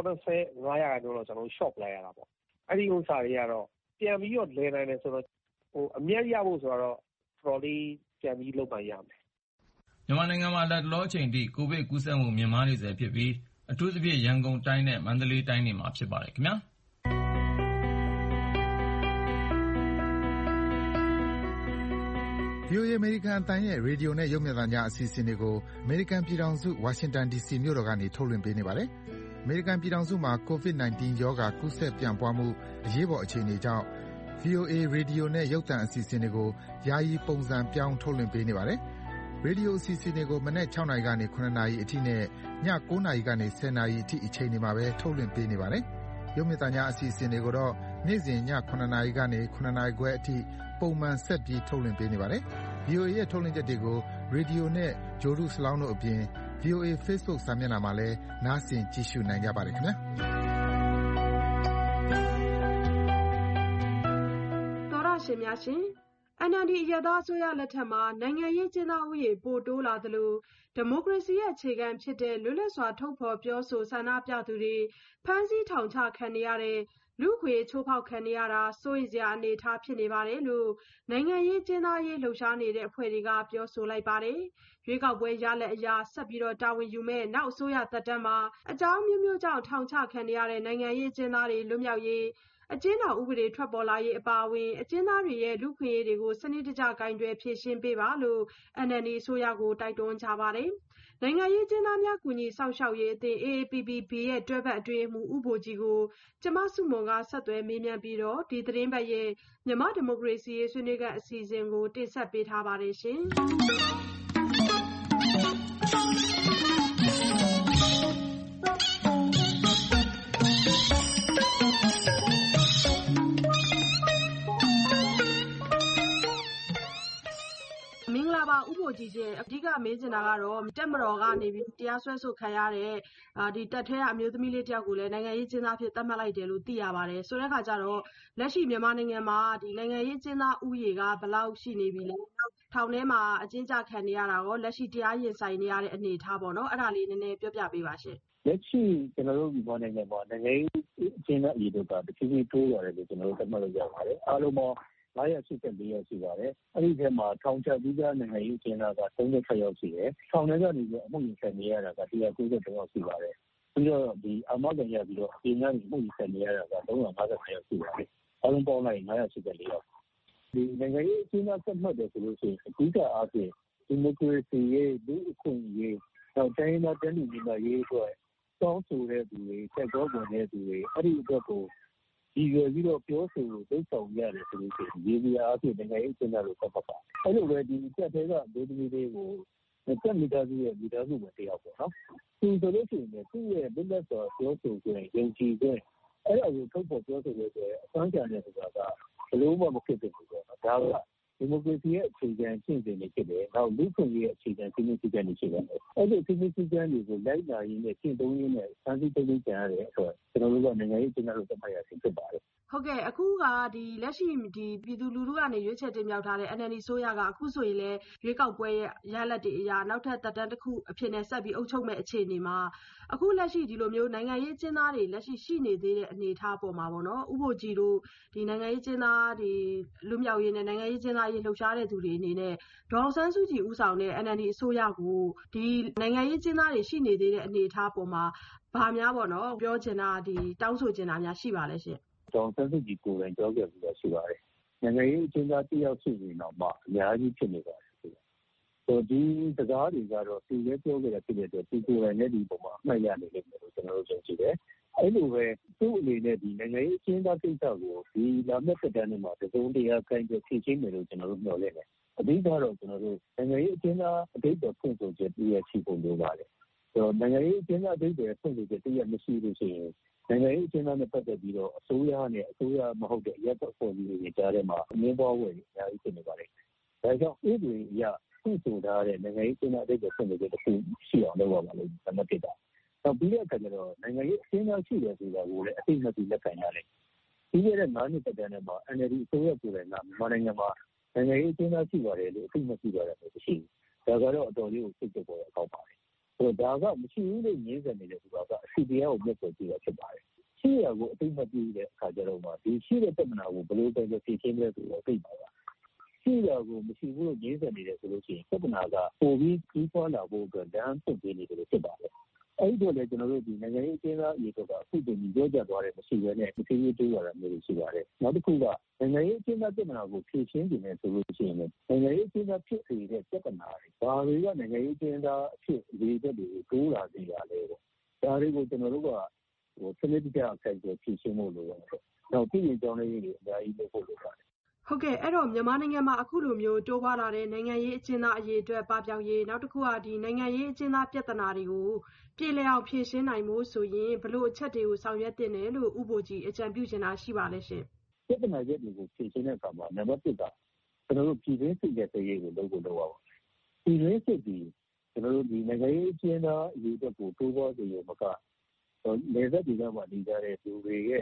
85ရာခိုင်နှုန်းတော့ကျွန်တော် shop လိုက်ရတာပေါ့အဲ့ဒီဥစ္စာတွေကတော့ပြန်ပြီးတော့လဲနိုင်တယ်ဆိုတော့အမြတ်ရဖို့ဆိုတော့တော်လေးပြန်ပြီးလုပ်မှရမယ်မြန်မာနိုင်ငံမှာလက်တလောအချိန်ထိကိုဗစ်ကူးစက်မှုမြင့်မားနေဆဲဖြစ်ပြီးအထူးသဖြင့်ရန်ကုန်တိုင်းနဲ့မန္တလေးတိုင်းတွေမှာဖြစ်ပါတယ်ခင်ဗျာ VOA အမေရိကန်အသံရဲ့ရေဒီယိုနဲ့ရုပ်မြင်သံကြားအစီအစဉ်တွေကိုအမေရိကန်ပြည်ထောင်စုဝါရှင်တန် DC မြို့တော်ကနေထုတ်လွှင့်ပေးနေပါတယ်။အမေရိကန်ပြည်ထောင်စုမှာ COVID-19 ရောဂါကူးစက်ပြန့်ပွားမှုအရေးပေါ်အခြေအနေကြောင့် VOA ရေဒီယိုနဲ့ရုပ်သံအစီအစဉ်တွေကိုယာယီပုံစံပြောင်းထုတ်လွှင့်ပေးနေပါတယ်။ရေဒီယိုအစီအစဉ်တွေကိုမနက်6နာရီကနေ9နာရီအထိနဲ့ည9နာရီကနေ10နာရီအထိအချိန်တွေမှာပဲထုတ်လွှင့်ပေးနေပါတယ်။ရုပ်မြင်သံကြားအစီအစဉ်တွေကိုတော့နေ့စဉ်ည9နာရီကနေ9နာရီခွဲအထိပုံမှန်ဆက်ပြီးထုတ်လွှင့်ပေးနေပါတယ်။ VOA ရဲ့ထုတ်လွှင့်ချက်တွေကိုရေဒီယိုနဲ့ဂျိုဒုစလောင်းတို့အပြင် VOA Facebook စာမျက်နှာမှာလည်းနားဆင်ကြည့်ရှုနိုင်ကြပါတယ်ခင်ဗျာ။ရှင်များရှင် NLD အရပ်သားအစိုးရလက်ထက်မှာနိုင်ငံရေးကျင်းသားဥယေပိုတိုးလာသလိုဒီမိုကရေစီရဲ့အခြေခံဖြစ်တဲ့လွတ်လပ်စွာထုတ်ဖော်ပြောဆိုဆန္ဒပြသူတွေဖမ်းဆီးထောင်ချခံနေရတဲ့လူ့အခွင့်အရေးချိုးဖောက်ခံနေရတာစိုးရိမ်စရာအနေအထားဖြစ်နေပါတယ်လို့နိုင်ငံရေးကျင်းသားရေးလှုပ်ရှားနေတဲ့အဖွဲ့တွေကပြောဆိုလိုက်ပါတယ်။ရွေးကောက်ပွဲရလဒ်အရဆက်ပြီးတာဝန်ယူမဲ့နောက်အစိုးရသက်တမ်းမှာအကြောင်းမျိုးမျိုးကြောင့်ထောင်ချခံနေရတဲ့နိုင်ငံရေးကျင်းသားတွေလွတ်မြောက်ရေးအကျဉ်းထောင်ဥပဒေထွက်ပေါ်လာရေးအပါအဝင်အကျဉ်းသားတွေရဲ့လူ့ခွင့်ရေးတွေကိုစနစ်တကျဂိုင်တွယ်ဖြေရှင်းပေးပါလို့ NLD အစိုးရကိုတိုက်တွန်းကြပါတယ်။နိုင်ငံရေးကျင်းသားများကူညီစောင့်ရှောက်ရေးအသင်း AAPPB ရဲ့တွဲဖက်အတွင်းမှုဥပိုလ်ကြီးကိုကျမစုမွန်ကဆက်သွယ်မေးမြန်းပြီးတော့ဒီသတင်းပတ်ရဲ့မြန်မာဒီမိုကရေစီရေးဆွေးနွေးကအစီအစဉ်ကိုတင်ဆက်ပေးထားပါတယ်ရှင်။ဥပိုလ်ကြီးရှင်အဓိကမေးချင်တာကတော့တက်မတော်ကနေပြီးတရားစွဲဆိုခံရတဲ့ဒီတပ်ထဲကအမျိုးသမီးလေးတယောက်ကိုလည်းနိုင်ငံရေးကျင်းသားဖြစ်သတ်မှတ်လိုက်တယ်လို့သိရပါတယ်ဆိုတဲ့အခါကျတော့လက်ရှိမြန်မာနိုင်ငံမှာဒီနိုင်ငံရေးကျင်းသားဥယေကဘယ်လောက်ရှိနေပြီလဲထောင်ထဲမှာအကျဉ်းချခံနေရတာရောလက်ရှိတရားရင်ဆိုင်နေရတဲ့အနေအထားပေါ့နော်အဲ့ဒါလေးနည်းနည်းပြောပြပေးပါရှင်လက်ရှိကျွန်တော်တို့မြန်မာနိုင်ငံမှာနိုင်ငံရေးကျင်းသားဥယေတို့ကတဖြည်းဖြည်းတိုးလာတယ်လို့ကျွန်တော်တို့သတ်မှတ်လို့ရပါတယ်အားလုံးပေါင်း984ယောက်ရှိပါတယ်။အဲ့ဒီထဲမှာထောင်ချပြီးသားနိုင်ငံရေးကျင်းသားက36ယောက်ရှိတယ်။ထောင်ထဲကနေပြီးအမှုရင်ဆိုင်နေရတာက193ယောက်ရှိပါတယ်။ပြီးတော့ဒီအာမခံရပြီးတော့အပြင်ကနေမှုရင်ဆိုင်နေရတာက355ယောက်ရှိပါတယ်။အားလုံးပေါင်းလိုက်984ယောက်။ဒီနိုင်ငံရေးကျင်းသားဆက်မှတ်တယ်ဆိုလို့ရှိရင်အဓိကအားဖြင့်ဒီမိုကရေစီရေးလူ့အခွင့်အရေးနောက်တိုင်းဒေသလူမျိုးရေးအတွက်တောင်းဆိုတဲ့သူတွေဆက်တော်ဝင်တဲ့သူတွေအဲ့ဒီအတွက်ကိုဒီလိုပြီးတော့ပြောဆိုလို့သိဆောင်ရတယ်ဆိုလို့ရှိရင်ဒီနေရာအဖြစ်နိုင်ငံရေးကျင်းသားလို့ဆက်ပတ်ပါအဲ့လိုပဲဒီတက်သေးကဒုတိယတွေကိုတက်မိသားစုရဲ့မိသားစုဝင်တယောက်ပေါ့နော်သူဆိုလို့ရှိရင်သူ့ရဲ့ဘယ်လက်ဆိုပြောဆိုခြင်းယုံကြည်ခြင်းအဲ့ဒါကိုထုတ်ပေါ်ပြောဆိုလို့ဆိုအစမ်းကြံတဲ့ဆိုတာကဘလို့မှမဖြစ်ဘူးပေါ့နော်ဒါကဒီမိုကရေစီရဲ့အခြေခံရှင်းစဉ်တွေဖြစ်တယ်။နောက်လူ့အခွင့်အရေးရဲ့အခြေခံရှင်းရှင်းတွေဖြစ်တယ်။အဲ့ဒီရှင်းရှင်းတွေကိုလိုက်နာရင်းနဲ့ရှင်းသုံးရင်းနဲ့စမ်းစစ်သုံးရင်းကြရတဲ့အတွက်ကျွန်တော်တို့ကနိုင်ငံရေးကျင်းပလို့သတ်မှတ်ရခြင်းဖြစ်ပါတယ်။ဟုတ်ကဲ့အခုကဒီလက်ရှိဒီပြည်သူလူထုကနေရွေးချယ်တင်မြှောက်ထားတဲ့ NLD ဆိုရကအခုဆိုရင်လည်းရွေးကောက်ပွဲရဲ့ရလဒ်တွေအရာနောက်ထပ်သက်တမ်းတစ်ခုအဖြစ်နဲ့ဆက်ပြီးအုပ်ချုပ်မဲ့အခြေအနေမှာအခုလက်ရှိဒီလိုမျိုးနိုင်ငံရေးကျင်းသားတွေလက်ရှိရှိနေသေးတဲ့အနေအထားပေါ်မှာပေါ့နော်။ဥပိုလ်ကြီးတို့ဒီနိုင်ငံရေးကျင်းသားတွေလူမျိုးရေးနဲ့နိုင်ငံရေးကျင်းသားရေးလှုပ်ရှားတဲ့သူတွေအနေနဲ့ဒေါ်အောင်ဆန်းစုကြည်ဦးဆောင်တဲ့ NLD အစိုးရကိုဒီနိုင်ငံရေးကျင်းသားတွေရှိနေသေးတဲ့အနေအထားပေါ်မှာဗာများပေါ့နော်ပြောချင်တာဒီတောင်းဆိုချင်တာများရှိပါလဲရှင်ဒေါ်အောင်ဆန်းစုကြည်ကိုယ်တိုင်ပြောခဲ့ပြီးတော့ရှိပါတယ်နိုင်ငံရေးကျင်းသားတယောက်ရှိနေတော့မှအများကြီးဖြစ်နေပါတယ်ဆိုဒီစကားတွေကတော့သူလည်းပြောခဲ့တာဖြစ်တဲ့အတွက်သူကိုယ်တိုင်လည်းဒီပုံမှာအမှတ်ရနေလိမ့်မယ်လို့ကျွန်တော်တို့ယုံကြည်တယ်အဲ့လိုပဲသူ့အနေနဲ့ဒီနိုင်ငံရေးကျင်းသားကိစ္စကိုဒီလာမယ့်သက်တမ်းတွေမှာတစုံတရာကိုင်းပြဖြည့်ချင်းမယ်လို့ကျွန်တော်တို့မျှော်လင့်တယ်အဓိကတော့ကျွန်တော်တို့နိုင်ငံရေးကျင်းသားအဓိပ္ပာယ်ဖွင့်ဆိုချက်ပြည့်ရရှိဖို့လိုပါတယ်ဆိုတော့နိုင်ငံရေးကျင်းသားအဓိပ္ပာယ်ဖွင့်ဆိုချက်ပြည့်ရမရှိလို့ရှိရင်နိုင်ငံရေးကျင်းသားနဲ့ပတ်သက်ပြီးတော့အစိုးရနဲ့အစိုးရမဟုတ်တဲ့ရပ်တော်ဖွဲ့ပြီးတွေကြားထဲမှာအမြင်ပေါ်ဝင်အများကြီးဖြစ်နေပါတယ်ဒါကြောင့်ဥပဒေအရဖွင့်ဆိုထားတဲ့နိုင်ငံရေးကျင်းသားအဓိပ္ပာယ်ဖွင့်ဆိုချက်တစ်ခုရှိအောင်လုပ်ရပါလိမ့်မယ်သမတ်တစ်တာနောက်ပြီးတဲ့အခါကျတော့နိုင်ငံရေးကျင်းသားရှိတယ်ဆိုတာကိုလည်းအသိအမှတ်ပြုလက်ခံရတယ်ပြီးခဲ့တဲ့9နှစ်သက်တမ်းထဲမှာ NLD အစိုးရကိုယ်တိုင်ကမြန်မာနိုင်ငံမှာနိုင်ငံရေးကျင်းသားရှိပါတယ်လို့အသိအမှတ်ပြုကြတယ်လို့ရှိတယ်ဒါကတော့အတော်လေးကိုစိတ်ကြပေါ်ရအောင်ပါတယ်ဆိုတော့ဒါကမရှိဘူးလို့ငြင်းဆန်နေတဲ့သူကအစီတရားကိုမြတ်ဆွေကြည့်ရဖြစ်ပါတယ်ရှိရကိုအသိအမှတ်ပြုတဲ့အခါကျတော့မှဒီရှိတဲ့ပြဿနာကိုဘယ်လိုပဲဖြေရှင်းလဲဆိုတော့သိပါပါရှိရကိုမရှိဘူးလို့ငြင်းဆန်နေတယ်ဆိုလို့ရှိရင်ပြဿနာကပိုပြီးကြီးထွားလာဖို့အတွက်လမ်းဖွင့်ပေးနေတယ်လို့ဖြစ်ပါတယ်အဲ့ဒီတော့လည်းကျွန်တော်တို့ဒီနိုင်ငံရေးအကျဉ်းသားအရေးတော့အခုတည်းကပြောကြသွားတယ်မရှိဘဲနဲ့ဒီသေးသေးတိုးရတာမျိုးရှိပါတယ်နောက်တစ်ခုကနိုင်ငံရေးအကျဉ်းသားပြဿနာကိုဖြေရှင်းနေတယ်ဆိုလို့ရှိရင်နိုင်ငံရေးအကျဉ်းသားဖြစ်စေတဲ့ပြဿနာတွေဘာတွေကနိုင်ငံရေးအကျဉ်းသားအဖြစ်လေးတဲ့တွေကိုတိုးလာစေရလဲပေါ့ဒါတွေကိုကျွန်တော်တို့ကစနစ်တကျအခိုင်အမာဖြေရှင်းဖို့လိုပါတယ်နောက်ပြည်ရင်ကြောင်းလေးတွေအများကြီးလုပ်ဖို့လိုပါတယ်ဟုတ်ကဲ့အဲ့တော့မြန်မာနိုင်ငံမှာအခုလိုမျိုးတိုးပွားလာတဲ့နိုင်ငံရေးအကျဉ်းသားအရေးအတွက်ပပျောက်ရေးနောက်တစ်ခုကဒီနိုင်ငံရေးအကျဉ်းသားပြဿနာတွေကိုပြည်လည်အောင်ဖြေရှင်းနိုင်ဖို့ဆိုရင်ဘလို့အချက်တွေကိုဆောင်ရွက်တင်တယ်လို့ဥပိုလ်ကြီးအကြံပြုချင်တာရှိပါလဲရှင်ပြဿနာချက်တွေကိုဖြေရှင်းတဲ့အခါမှာနံပါတ်1ကကျွန်တော်တို့ပြည်တွင်းစစ်ရဲ့တရေကိုလုပ်ဖို့လုပ်ရပါတယ်ပြည်တွင်းစစ်ပြီးကျွန်တော်တို့ဒီနိုင်ငံရေးအကျဉ်းသားအရေးအတွက်ကိုတိုးပွားစေရမကလေသက်ဒီကမှနေကြတဲ့လူတွေရဲ့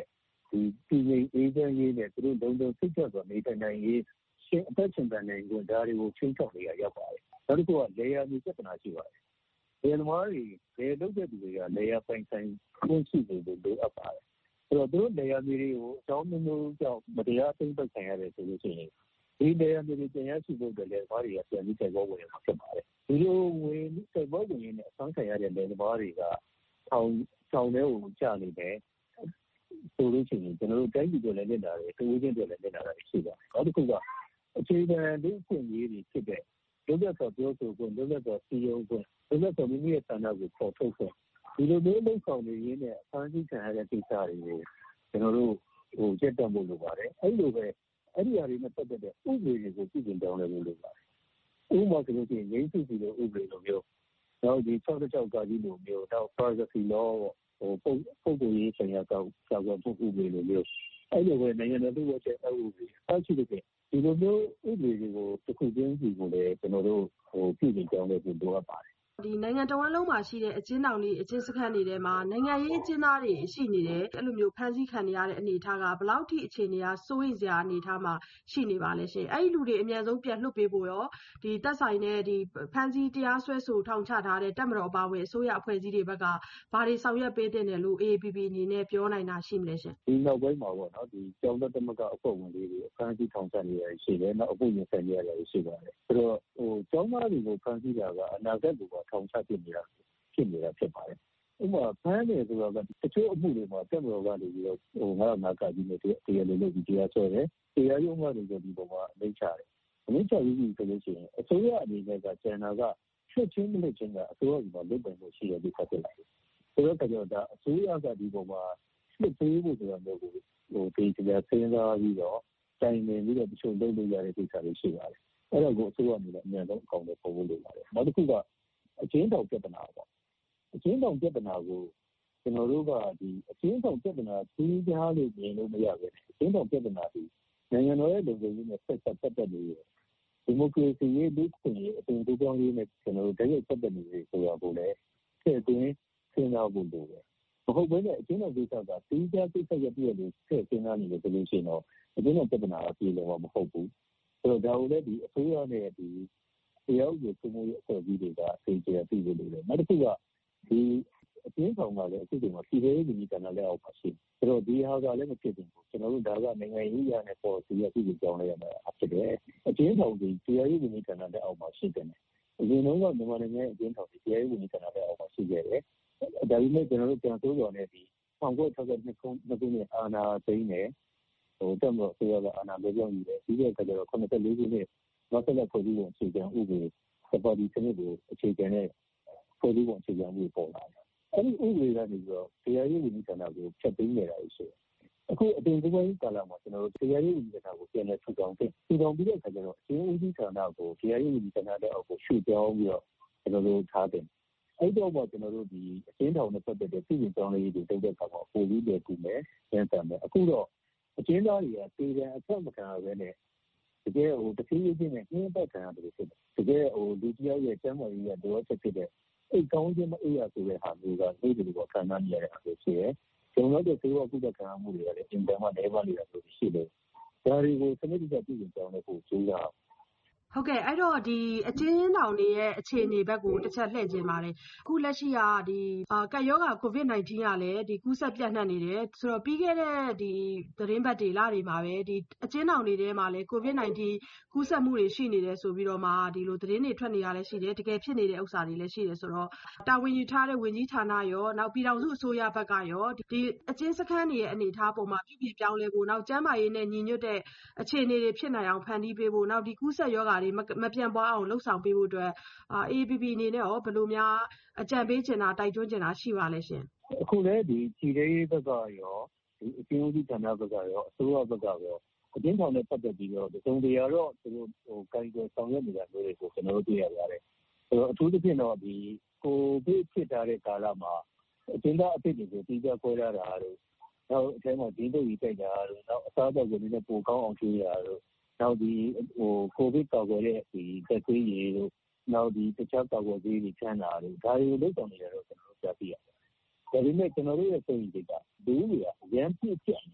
တည်ငြိမ်အေးချမ်းရေးနဲ့သူတို့လုံခြုံစိတ်ချစွာနေထိုင်နိုင်ရေးရှင်အသက်ရှင်သန်နိုင်ခွင့်ဒါတွေကိုချင်းချောက်နေရရောက်ပါတယ်နောက်တစ်ခုကလေယာမျိုးပြဿနာရှိပါတယ်လေသမားတွေလေလုပ်တဲ့သူတွေကလေယာပိုင်ဆိုင်ခွင့်ရှိနေလို့လိုအပ်ပါတယ်အဲ့တော့သူတို့လေယာမျိုးတွေကိုအကြောင်းမျိုးကြောင့်မတရားသိမ်းပိုက်ခံရတယ်ဆိုလို့ရှိရင်ဒီလေယာမျိုးတွေပြန်ရရှိဖို့အတွက်လေသမားတွေကပြန်ပြီးတိုက်ပွဲဝင်ရမှာဖြစ်ပါတယ်ဒီလိုဝင်တိုက်ပွဲဝင်ရင်းနဲ့အဆန်းခံရတဲ့လေသမားတွေကထောင်ထဲကိုကြာနေတယ်ဆိုလို့ရှိရင်ကျွန်တော်တို့တိုင်းပြည်တွေလည်းလက်လာတယ်တိုးချင်းတွေလည်းလက်လာတာရှိပါတယ်နောက်တစ်ခုကအခြေခံလူ့အခွင့်အရေးတွေဖြစ်တဲ့လူ့လက်တော်ပြောဆိုခွင့်လူ့လက်တော်စီယုံခွင့်လူ့လက်တော်မိမိရဲ့ဆန္ဒကိုပေါ်ထုတ်ခွင့်ဒီလိုမျိုးလုပ်ဆောင်နေရင်းနဲ့အဖမ်းဆီးခံရတဲ့ကိစ္စတွေကိုကျွန်တော်တို့ကြက်တက်ဖို့လိုပါတယ်အဲ့လိုပဲအဲ့ဒီအရာတွေနဲ့ပတ်သက်တဲ့ဥပဒေတွေကိုပြည်ပြင်ပြောင်းလဲဖို့လိုပါတယ်ဥပမာဆိုလို့ရှိရင်ငြိမ်းစုစီလိုဥပဒေလိုမျိုးနောက်ဒီ66ကာကြီးလိုမျိုးနောက် privacy law ပုဂ္ဂိုလ်ရေးဆိုင်ရာကာကွယ်မှုဥပဒေလိုမျိုးအဲ့လိုပဲနိုင်ငံတော်ဥပဒေအဥပဒေအရှိတဲ့ဒီလိုမျိုးဥပဒေတွေကိုတစ်ခုချင်းစီကိုလည်းကျွန်တော်တို့ပြည်ပြင်ပြောင်းလဲဖို့လိုအပ်ပါတယ်ဒီနိုင်ငံတော်ဝန်လုံးမှာရှိတဲ့အကျဉ်းထောင်တွေအကျဉ်းစခန်းတွေထဲမှာနိုင်ငံရေးအကျဉ်းသားတွေရှိနေတယ်အဲ့လိုမျိုးဖမ်းဆီးခံရတဲ့အနေအထားကဘယ်လောက်ထိအခြေအနေကစိုးရိမ်စရာအနေအထားမှာရှိနေပါလဲရှင်အဲ့ဒီလူတွေအများဆုံးပြန်လွှတ်ပေးဖို့ရောဒီတပ်ဆိုင်တဲ့ဒီဖမ်းဆီးတရားစွဲဆိုထောင်ချထားတဲ့တပ်မတော်အပါအဝင်အစိုးရအဖွဲ့အစည်းတွေဘက်ကဘာတွေဆောင်ရွက်ပေးတဲ့တယ်လို့ AAPP အနေနဲ့ပြောနိုင်တာရှိမလဲရှင်ဒီနောက်ပိုင်းမှာပေါ့နော်ဒီကျောင်းသားသမဂ္ဂအဖွဲ့ဝင်တွေဖမ်းဆီးထောင်ချနေရရှိတယ်နောက်အခုရင်ဆိုင်နေရတာရှိပါတယ်ဆိုတော့ကျောင်းသားတွေကိုဖမ်းဆီးတာကအနာဂတ်ကိုထောင်ချဖြစ်နေတာဖြစ်ပါတယ်ဥပမာဖမ်းတယ်ဆိုတော့တချို့အမှုတွေမှာတက်မတော်ကနေပြီးတော့905ကကြီးနဲ့တရားလိုလုပ်ပြီးတရားဆွဲတယ်တရားရုံးကနေဆိုဒီပုံမှာအမိန့်ချတယ်အမိန့်ချပြီးဆိုလို့ရှိရင်အစိုးရအနေနဲ့ကကျန်တာကချက်ချင်းမလို့ချင်းကအစိုးရကလုပ်ပိုင်လို့ရှိတဲ့ဒီဖက်ဖြစ်လာတယ်ဆိုတော့ဒါအစိုးရကဒီပုံမှာလွတ်ပေးဖို့ဆိုတာမျိုးကိုဒီတရားစဉ်းစားပြီးတော့တိုင်ပင်ပြီးတော့တချို့လုပ်လို့ရတဲ့ကိစ္စတွေရှိပါတယ်အဲ့ဒါကိုအစိုးရအနေနဲ့အများဆုံးအကောင့်တွေပုံဖို့လုပ်ပါတယ်နောက်တစ်ခုကအကျဉ်းထောင်ပြဿနာပေါ့အကျဉ်းထောင်ပြဿနာကိုကျွန်တော်တို့ကဒီအကျဉ်းထောင်ပြဿနာကြီးကြားလို့မြင်လို့မရဘူးအကျဉ်းထောင်ပြဿနာဒီနိုင်ငံတော်ရဲ့လုံခြုံရေးနဲ့ဆက်သက်နေတယ်ဒီမိုကရေစီရေးလူ့ခွင့်ရေးအသွင်ကူးပြောင်းရေးနဲ့ကျွန်တော်တို့တကယ်ဆက်သက်နေတယ်ဆိုတော့လည်းဆက်သွင်းစဉ်းစားဖို့လိုတယ်မဟုတ်ဘဲနဲ့အကျဉ်းထောင်ကိစ္စကကြီးကြားကိစ္စရပြည့်လို့ဆက်စဉ်းစားနေတယ်ဆိုလို့ရှိရင်တော့အကျဉ်းထောင်ပြဿနာကပြေလည်မှာမဟုတ်ဘူးဆိုတော့ဒါကိုလည်းဒီအစိုးရနဲ့ဒီတရားဥပဒေစိုးမိုးရေးအဖွဲ့အစည်းတွေကသိကြသိလို့လိုတယ်နောက်တစ်ခုကဒီအကျဉ်းထောင်ကလည်းအခုချိန်မှာပြည်ထောင်စုဝန်ကြီးဌာနလက်အောက်မှာရှိတယ်ဆိုတော့ဒီဟာကလည်းမဖြစ်ဘူးကျွန်တော်တို့ဒါကနိုင်ငံရေးရတဲ့ policy ရပြည်ပြောင်းလဲရမှာဖြစ်တယ်အကျဉ်းထောင်ဒီတရားရေးဝန်ကြီးဌာနလက်အောက်မှာရှိတယ်အရင်တော့မြန်မာနိုင်ငံရဲ့အကျဉ်းထောင်ဒီတရားရေးဝန်ကြီးဌာနလက်အောက်မှာရှိခဲ့တယ်ဒါပေမဲ့ကျွန်တော်တို့ပြန်ဆိုးတော်နဲ့ဒီ1962ခုနှစ်အာဏာသိမ်းတယ်တက်မတော်ဆိုရတဲ့အာဏာလွှဲပြောင်းယူတယ်ပြီးတဲ့အခါကျတော့84ခုနှစ်နောက်ဆက်လက်ဖွဲ့စည်းပုံအခြေခံဥပဒေစပါတီစနစ်ကိုအခြေခံတဲ့ဖွဲ့စည်းပုံအခြေခံဥပဒေပေါ်လာတယ်အဲ့ဒီဥပဒေကနေပြီးတော့တရားရေးဝန်ကြီးဌာနကိုဖျက်သိမ်းနေတာရှိတယ်အခုအတင်သွင်းကာလမှာကျွန်တော်တို့တရားရေးဝန်ကြီးဌာနကိုပြန်လည်ထူထောင်ပြီးတဲ့အခါကျတော့အချင်းဦးစီးဌာနကိုတရားရေးဝန်ကြီးဌာနတဲ့အောက်ကိုရွှေ့ပြောင်းပြီးတော့ကျွန်တော်တို့ထားတယ်အဲ့တော့မှကျွန်တော်တို့ဒီအချင်းထောင်နဲ့ပတ်သက်တဲ့ပြည်ပြောင်းရေးတွေတုံ့ပြန်ခါမှာပို့ပြီးတယ်ကူမယ်ကျန်တယ်မယ်အခုတော့အချင်းသားတွေကတေးတယ်အချက်မခံရဘဲနဲ့တကယ်တဖြည်းဖြည်းနဲ့နှင်းပတ်ခံရတယ်လို့ဖြစ်တယ်တကယ်လူတယောက်ရဲ့ကျန်းမာရေးကလိုအပ်ချက်ဖြစ်တဲ့အိတ်ကောင်းခြင်းမအိပ်ရဆိုတဲ့ဟာမျိုးကနေဒီလိုခံစားနေရတဲ့အားမျိုးရှိတယ်ကျွန်တော်တို့သေဝကုသခံရမှုတွေကလည်းအင်တာမှာနေပါနေတာလို့ရှိတယ်ဒါတွေကိုစနစ်တကျပြည်ပြောင်းလဲဖို့ကြိုးစားဟုတ်ကဲ့အဲ့တော့ဒီအကျဉ်းထောင်တွေရဲ့အခြေအနေဘက်ကိုတစ်ချက်လှည့်ခြင်းပါတယ်အခုလက်ရှိကဒီကပ်ရောဂါ COVID-19 ကလည်းဒီကူးစက်ပြန့်နှံ့နေတယ်ဆိုတော့ပြီးခဲ့တဲ့ဒီသတင်းပတ်တွေလတွေမှာပဲဒီအကျဉ်းထောင်တွေထဲမှာလည်း COVID-19 ကူးစက်မှုတွေရှိနေတယ်ဆိုပြီးတော့မှဒီလိုသတင်းတွေထွက်နေရလဲရှိတယ်တကယ်ဖြစ်နေတဲ့ဥစ္စာတွေလည်းရှိတယ်ဆိုတော့တာဝန်ယူထားတဲ့ဝန်ကြီးဌာနရောနောက်ပြည်ထောင်စုအစိုးရဘက်ကရောဒီအကျဉ်းစခန်းတွေရဲ့အနေအထားပေါ်မှာပြည်ပြောင်းလဲဖို့နောက်ကျန်းမာရေးနဲ့ညီညွတ်တဲ့အခြေအနေတွေဖြစ်နိုင်အောင်ဖန်တီးပေးဖို့နောက်ဒီကူးစက်ရောဂါတွေမပြန့်ပွားအောင်လှုံ့ဆော်ပေးဖို့အတွက် AAPP အနေနဲ့ရောဘယ်လိုများအကြံပေးချင်တာတိုက်တွန်းချင်တာရှိပါလဲရှင်အခုလည်းဒီပြည်ထောင်ရေးဘက်ကရောဒီအကျဉ်းဦးစီးဌာနဘက်ကရောအစိုးရဘက်ကရောအကျဉ်းထောင်နဲ့ပတ်သက်ပြီးတော့သုံးတရားတော့သူတို့ကိုင်တွယ်ဆောင်ရွက်နေတာမျိုးတွေကိုကျွန်တော်တို့တွေ့ရပါတယ်ဆိုတော့အထူးသဖြင့်တော့ဒီကိုဗစ်ဖြစ်ထားတဲ့ကာလမှာအကျဉ်းသားအဖြစ်တွေကိုပြီးကြခွဲရတာတို့နောက်အထဲမှာဒီတို့ကြီးတိုက်တာတို့နောက်အစားအသောက်ကိုလည်းပိုကောင်းအောင်ကျွေးရတို့နောက်ဒီကိုဗစ်ကာကွယ်တဲ့ဒီသက်သွေးရည်တို့နောက်ဒီတခြားကာကွယ်ဆေးတွေချမ်းသာတို့ဒါတွေကိုလုပ်ဆောင်နေတယ်တော့ကျွန်တော်တို့ကြားသိရတယ်ဒါပေမဲ့ကျွန်တော်တို့ရဲ့စိတ်တွေကလူတွေကရမ်းပြည့်ပြတ်နေ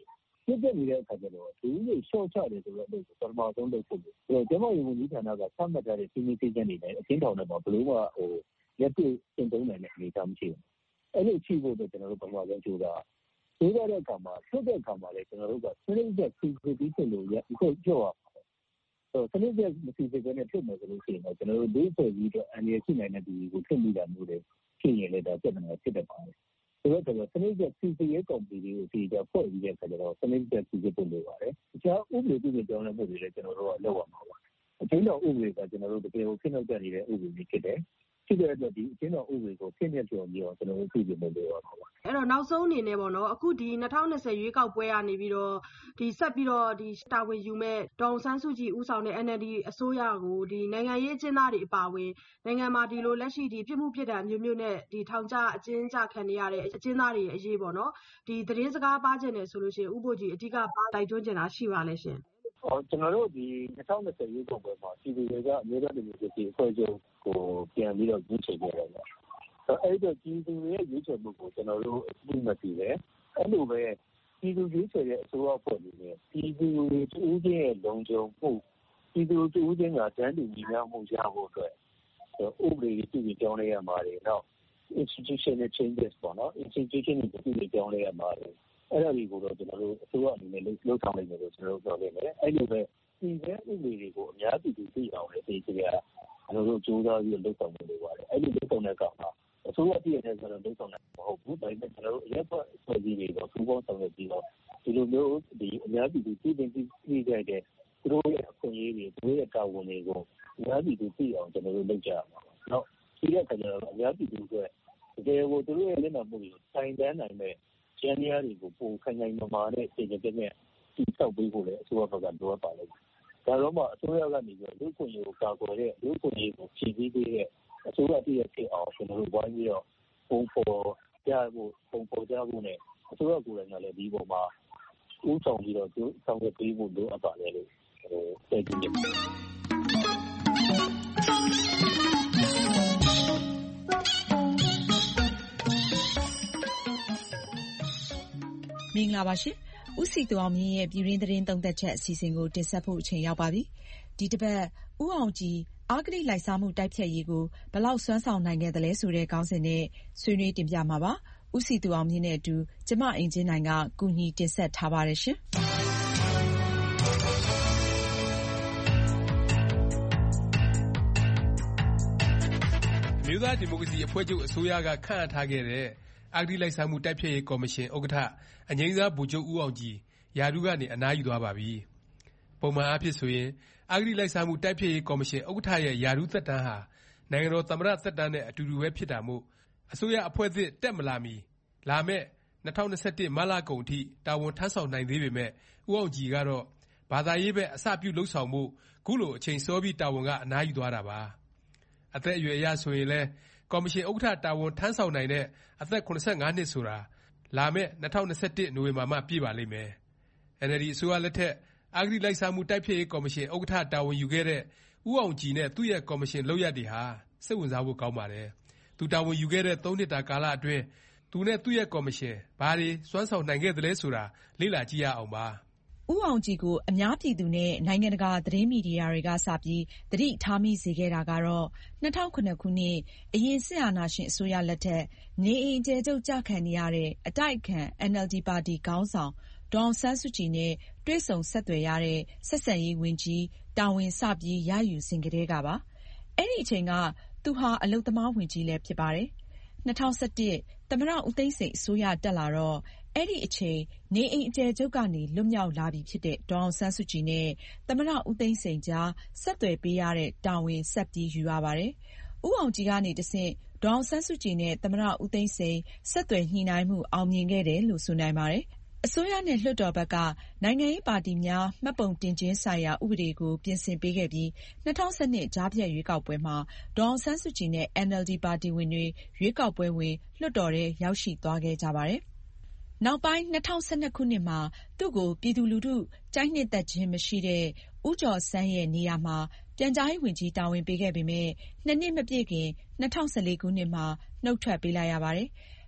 ဖြစ်တဲ့နေတဲ့အခါကျတော့လူကြီးရှော့ချတယ်ဆိုတော့ပထမဆုံးလုပ်ဖို့ကျမတို့ဝန်ကြီးဌာနကသတ်မှတ်ထားတဲ့စီမံကိန်းတွေနဲ့အချင်းထောင်ထဲမှာဘယ်လိုမှလက်တွေ့သင်သုံးနိုင်တဲ့အနေအထားမရှိဘူး။အဲ့လိုရှိဖို့အတွက်ကျွန်တော်တို့ပထမဆုံးကြိုးစားတဲ့အခါမှာဖြစ်တဲ့အခါမှာလည်းကျွန်တော်တို့ကစနစ်ကျစီစစ်ပြီးဖြစ်လို့အခုပြောရမှာ။စနစ်ကျမစီစစ်ဘဲနဲ့ဖြစ်မယ်ဆိုလို့ရှိရင်တော့ကျွန်တော်တို့ဒုဖွဲ့ကြီးအတွက်အန္တရာယ်ရှိနိုင်တဲ့ဒီကိုဖြစ်မိတာမျိုးတွေဖြစ်ရင်လည်းဒါပြဿနာဖြစ်တတ်ပါတယ်။ဆိုတော့စနစ်ကျစီစစ်ရေးကော်မတီတွေကိုဒီကဖွဲ့ပြီးတဲ့အခါကျတော့စနစ်ကျစီစစ်ဖို့လိုပါတယ်။တခြားဥပဒေပြုပြင်ပြောင်းလဲမှုတွေလည်းကျွန်တော်တို့ကလုပ်ရမှာပါ။အချင်းတော်ဥပဒေကကျွန်တော်တို့တကယ်ကိုဖြစ်နောက်ကျနေတဲ့ဥပဒေတွေဖြစ်တယ်။ဖြစ်တဲ့အတွက်ဒီအချင်းတော်ဥပဒေကိုဖြစ်နေပြောင်းပြီးတော့ကျွန်တော်တို့ပြည်ပြင်လို့ရပါပါအဲ့တော့နောက်ဆုံးအနေနဲ့ပေါ့နော်အခုဒီ2020ရွေးကောက်ပွဲကနေပြီးတော့ဒီဆက်ပြီးတော့ဒီတာဝန်ယူမဲ့ဒေါ်အောင်ဆန်းစုကြည်ဦးဆောင်တဲ့ NLD အစိုးရကိုဒီနိုင်ငံရေးအကျဉ်းသားတွေအပါအဝင်နိုင်ငံမှာဒီလိုလက်ရှိဒီပြစ်မှုပြစ်ဒဏ်မျိုးမျိုးနဲ့ဒီထောင်ကျအကျဉ်းချခံနေရတဲ့အကျဉ်းသားတွေရဲ့အရေးပေါ့နော်ဒီသတင်းစကားပါးကျင်တယ်ဆိုလို့ရှိရင်ဥပ္ပိုလ်ကြီးအဓိကပါတိုက်တွန်းချင်တာရှိပါလဲရှင်ကျွန်တော်တို့ဒီ2020ရွေးကောက်ပွဲမှာပြည်သူတွေကအမျိုးသားဒီမိုကရေစီအဖွဲ့ချုပ်ကိုပြန်ပြီးတော့ရွေးချယ်ခဲ့တယ်ပေါ့အဲ့တော့ပြည်သူတွေရဲ့ရွေးချယ်မှုကိုကျွန်တော်တို့အသိမှတ်ပြုတယ်အဲ့လိုပဲပြည်သူရွေးချယ်တဲ့အစိုးရအဖွဲ့တွေနဲ့ပြည်သူတွေဦးချင်းရဲ့လုံခြုံမှုပြည်သူတွေဦးချင်းကတန်းတူညီမျှမှုရဖို့အတွက်ဥပဒေတွေပြည်ပြောင်းလဲရမှာတွေနောက် institutional changes ပေါ့နော် institution တွေပြည်ပြောင်းလဲရမှာတွေအဲ့ဒါတွေကိုတော့ကျွန်တော်တို့အစိုးရအနေနဲ့လုပ်ဆောင်နိုင်တယ်လို့ကျွန်တော်တို့ပြောနေတယ်အဲ့လိုပဲဒီရဲ့ဥပဒေတွေကိုအများပြည်သူသိအောင်လည်းဒီကကျွန်တော်တို့ကြိုးစားပြီးလုပ်ဆောင်နေလို့ပါတယ်အဲ့ဒီလုပ်ဆောင်တဲ့ကောင်ကအစိုးရပြည်ရဲ့ဆိုတော့လုပ်ဆောင်နိုင်မဟုတ်ဘူးဒါပေမဲ့ကျွန်တော်တို့အရက်ဖွဲ့စည်းတွေတော့ပူးပေါင်းဆောင်ရွက်ပြီးတော့ဒီလိုမျိုးဒီအများပြည်သူသိကြတဲ့သူတို့ရဲ့အခွင့်အရေးတွေသူတို့ရဲ့တာဝန်တွေကိုအများပြည်သူသိအောင်ကျွန်တော်တို့လုပ်ကြရမှာပါနော်ဒီတဲ့အခါကျတော့အများပြည်သူတွေတကယ်ကိုသူတို့ရဲ့လက်နက်မှုတွေကိုတိုင်တန်းနိုင်မဲ့ကျန်းမာရေးကိုပုံခိုင်မာနဲ့ပြည်သူတွေနဲ့တိဆောက်ပေးဖို့လည်းအစိုးရဘက်ကလိုအပ်ပါလိမ့်မယ်။ဒါတော့မှအစိုးရကနေပြီးလူ့ခွင့်ရေးကိုကာကွယ်တဲ့လူ့ခွင့်ရေးကိုဖြည့်ဆည်းပေးတဲ့အစိုးရတည်းရဲ့ဖြစ်အောင်ကျွန်တော်တို့ဝိုင်းပြီးတော့ပုံဖော်ကြဖို့နဲ့အစိုးရကိုယ်တိုင်ကလည်းဒီပေါ်မှာဦးဆောင်ပြီးတော့ဆောင်ရွက်ပေးဖို့လိုအပ်ပါတယ်လို့ပြောချင်တယ်မင်္ဂလာပါရှင်။ဦးစီသူအောင်မြင့်ရဲ့ပြည်တွင်းသတင်းသုံးသပ်ချက်အစီအစဉ်ကိုတင်ဆက်ဖို့အချိန်ရောက်ပါပြီ။ဒီတစ်ပတ်ဦးအောင်ကြည်အဂတိလိုက်စားမှုတိုက်ဖျက်ရေးကိုဘယ်လောက်စွမ်းဆောင်နိုင်ခဲ့သလဲဆိုတဲ့ခေါင်းစဉ်နဲ့ဆွေးနွေးတင်ပြမှာပါ။ဦးစီသူအောင်မြင့်နဲ့အတူကျမအင်ဂျင်နိုင်ကကူညီတင်ဆက်ထားပါတယ်ရှင်။မြို့သားဒီမိုကရေစီအဖွဲ့ချုပ်အစိုးရကခန့်အပ်ထားခဲ့တဲ့အဂတိလိုက်စားမှုတိုက်ဖျက်ရေးကော်မရှင်ဥက္ကဋ္ဌအငြိမ်းစားဗိုလ်ချုပ်ဦးအောင်ကြည်ရာထူးကနေအနားယူသွားပါပြီ။ပုံမှန်အားဖြင့်ဆိုရင်အဂတိလိုက်စားမှုတိုက်ဖျက်ရေးကော်မရှင်ဥက္ကဋ္ဌရဲ့ရာထူးသက်တမ်းဟာနိုင်ငံတော်သမ္မတသက်တမ်းနဲ့အတူတူပဲဖြစ်တာမို့အစိုးရအဖွဲ့သစ်တက်မလာမီလာမယ့်2021မတ်လကုန်အထိတာဝန်ထမ်းဆောင်နိုင်သေးပေမဲ့ဦးအောင်ကြည်ကတော့ဘာသာရေးဘက်အစပြုလုပ်ဆောင်မှုခုလိုအချိန်စောပြီးတာဝန်ကအနားယူသွားတာပါ။အသက်အရွယ်အရဆိုရင်လဲကော်မရှင်ဥက္ကဋ္ဌတာဝန်ထမ်းဆောင်နိုင်တဲ့အသက်85နှစ်ဆိုတာလာမယ့်2021နိုဝင်ဘာမှပြည့်ပါလိမ့်မယ်။ NLD အစိုးရလက်ထက်အဂတိလိုက်စားမှုတိုက်ဖျက်ရေးကော်မရှင်ဥက္ကဋ္ဌတာဝန်ယူခဲ့တဲ့ဦးအောင်ကြည်နဲ့သူ့ရဲ့ကော်မရှင်လုပ်ရပ်တွေဟာစိတ်ဝင်စားဖို့ကောင်းပါတယ်။သူတာဝန်ယူခဲ့တဲ့3နှစ်တာကာလအတွင်းသူနဲ့သူ့ရဲ့ကော်မရှင်ဘာတွေစွမ်းဆောင်နိုင်ခဲ့သလဲဆိုတာလေ့လာကြည့်ရအောင်ပါ။ဦးအောင်ကြည်ကိုအများပြည်သူနဲ့နိုင်ငံတကာသတင်းမီဒီယာတွေကစပြီးသတိထားမိစေခဲ့တာကတော့2009ခုနှစ်အရင်စစ်အာဏာရှင်အစိုးရလက်ထက်နေအိမ်အကျယ်ချုပ်ကျခံနေရတဲ့အတိုက်အခံ NLD ပါတီခေါင်းဆောင်ဒေါ်အောင်ဆန်းစုကြည်နဲ့တွေ့ဆုံဆက်သွယ်ရတဲ့ဆက်ဆံရေးဝန်ကြီးတာဝန်စပြီးရယူစဉ်ကတည်းကပါ။အဲ့ဒီအချိန်ကသူဟာအလုပ်သမားဝန်ကြီးလည်းဖြစ်ပါတယ်။2011သမ္မတဦးသိန်းစိန်အစိုးရတက်လာတော့အဲ့ဒီအချိန်နေအိမ်အကျယ်ချုပ်ကနေလွတ်မြောက်လာပြီဖြစ်တဲ့ဒေါ်အောင်ဆန်းစုကြည်နဲ့သမ္မတဦးသိန်းစိန်ကြားဆက်သွယ်ပေးရတဲ့တာဝန်ဆက်ပြီးယူရပါတယ်။ဦးအောင်ကြည်ကနေတဆင့်ဒေါ်အောင်ဆန်းစုကြည်နဲ့သမ္မတဦးသိန်းစိန်ဆက်သွယ်ညှိနှိုင်းမှုအောင်မြင်ခဲ့တယ်လို့ဆိုနိုင်ပါတယ်။အစိုးရနဲ့လွှတ်တော်ဘက်ကနိုင်ငံရေးပါတီများမှတ်ပုံတင်ခြင်းဆိုင်ရာဥပဒေကိုပြင်ဆင်ပေးခဲ့ပြီး2012ကြားဖြတ်ရွေးကောက်ပွဲမှာဒေါ်အောင်ဆန်းစုကြည်နဲ့ NLD ပါတီဝင်တွေရွေးကောက်ပွဲဝင်လွှတ်တော်ထဲရောက်ရှိသွားခဲ့ကြပါတယ်။နောက်ပိုင်း2012ခုနှစ်မှာသူ့ကိုပြည်သူလူထုကြိုက်နှစ်သက်ခြင်းမရှိတဲ့ဦးကျော်ဆန်းရဲ့နေရာမှာပြန်ကြားရေးဝန်ကြီးတာဝန်ပေးခဲ့ပေမဲ့2နှစ်မပြည့်ခင်2014ခုနှစ်မှာနှုတ်ထွက်ပေးလိုက်ရပါတယ်။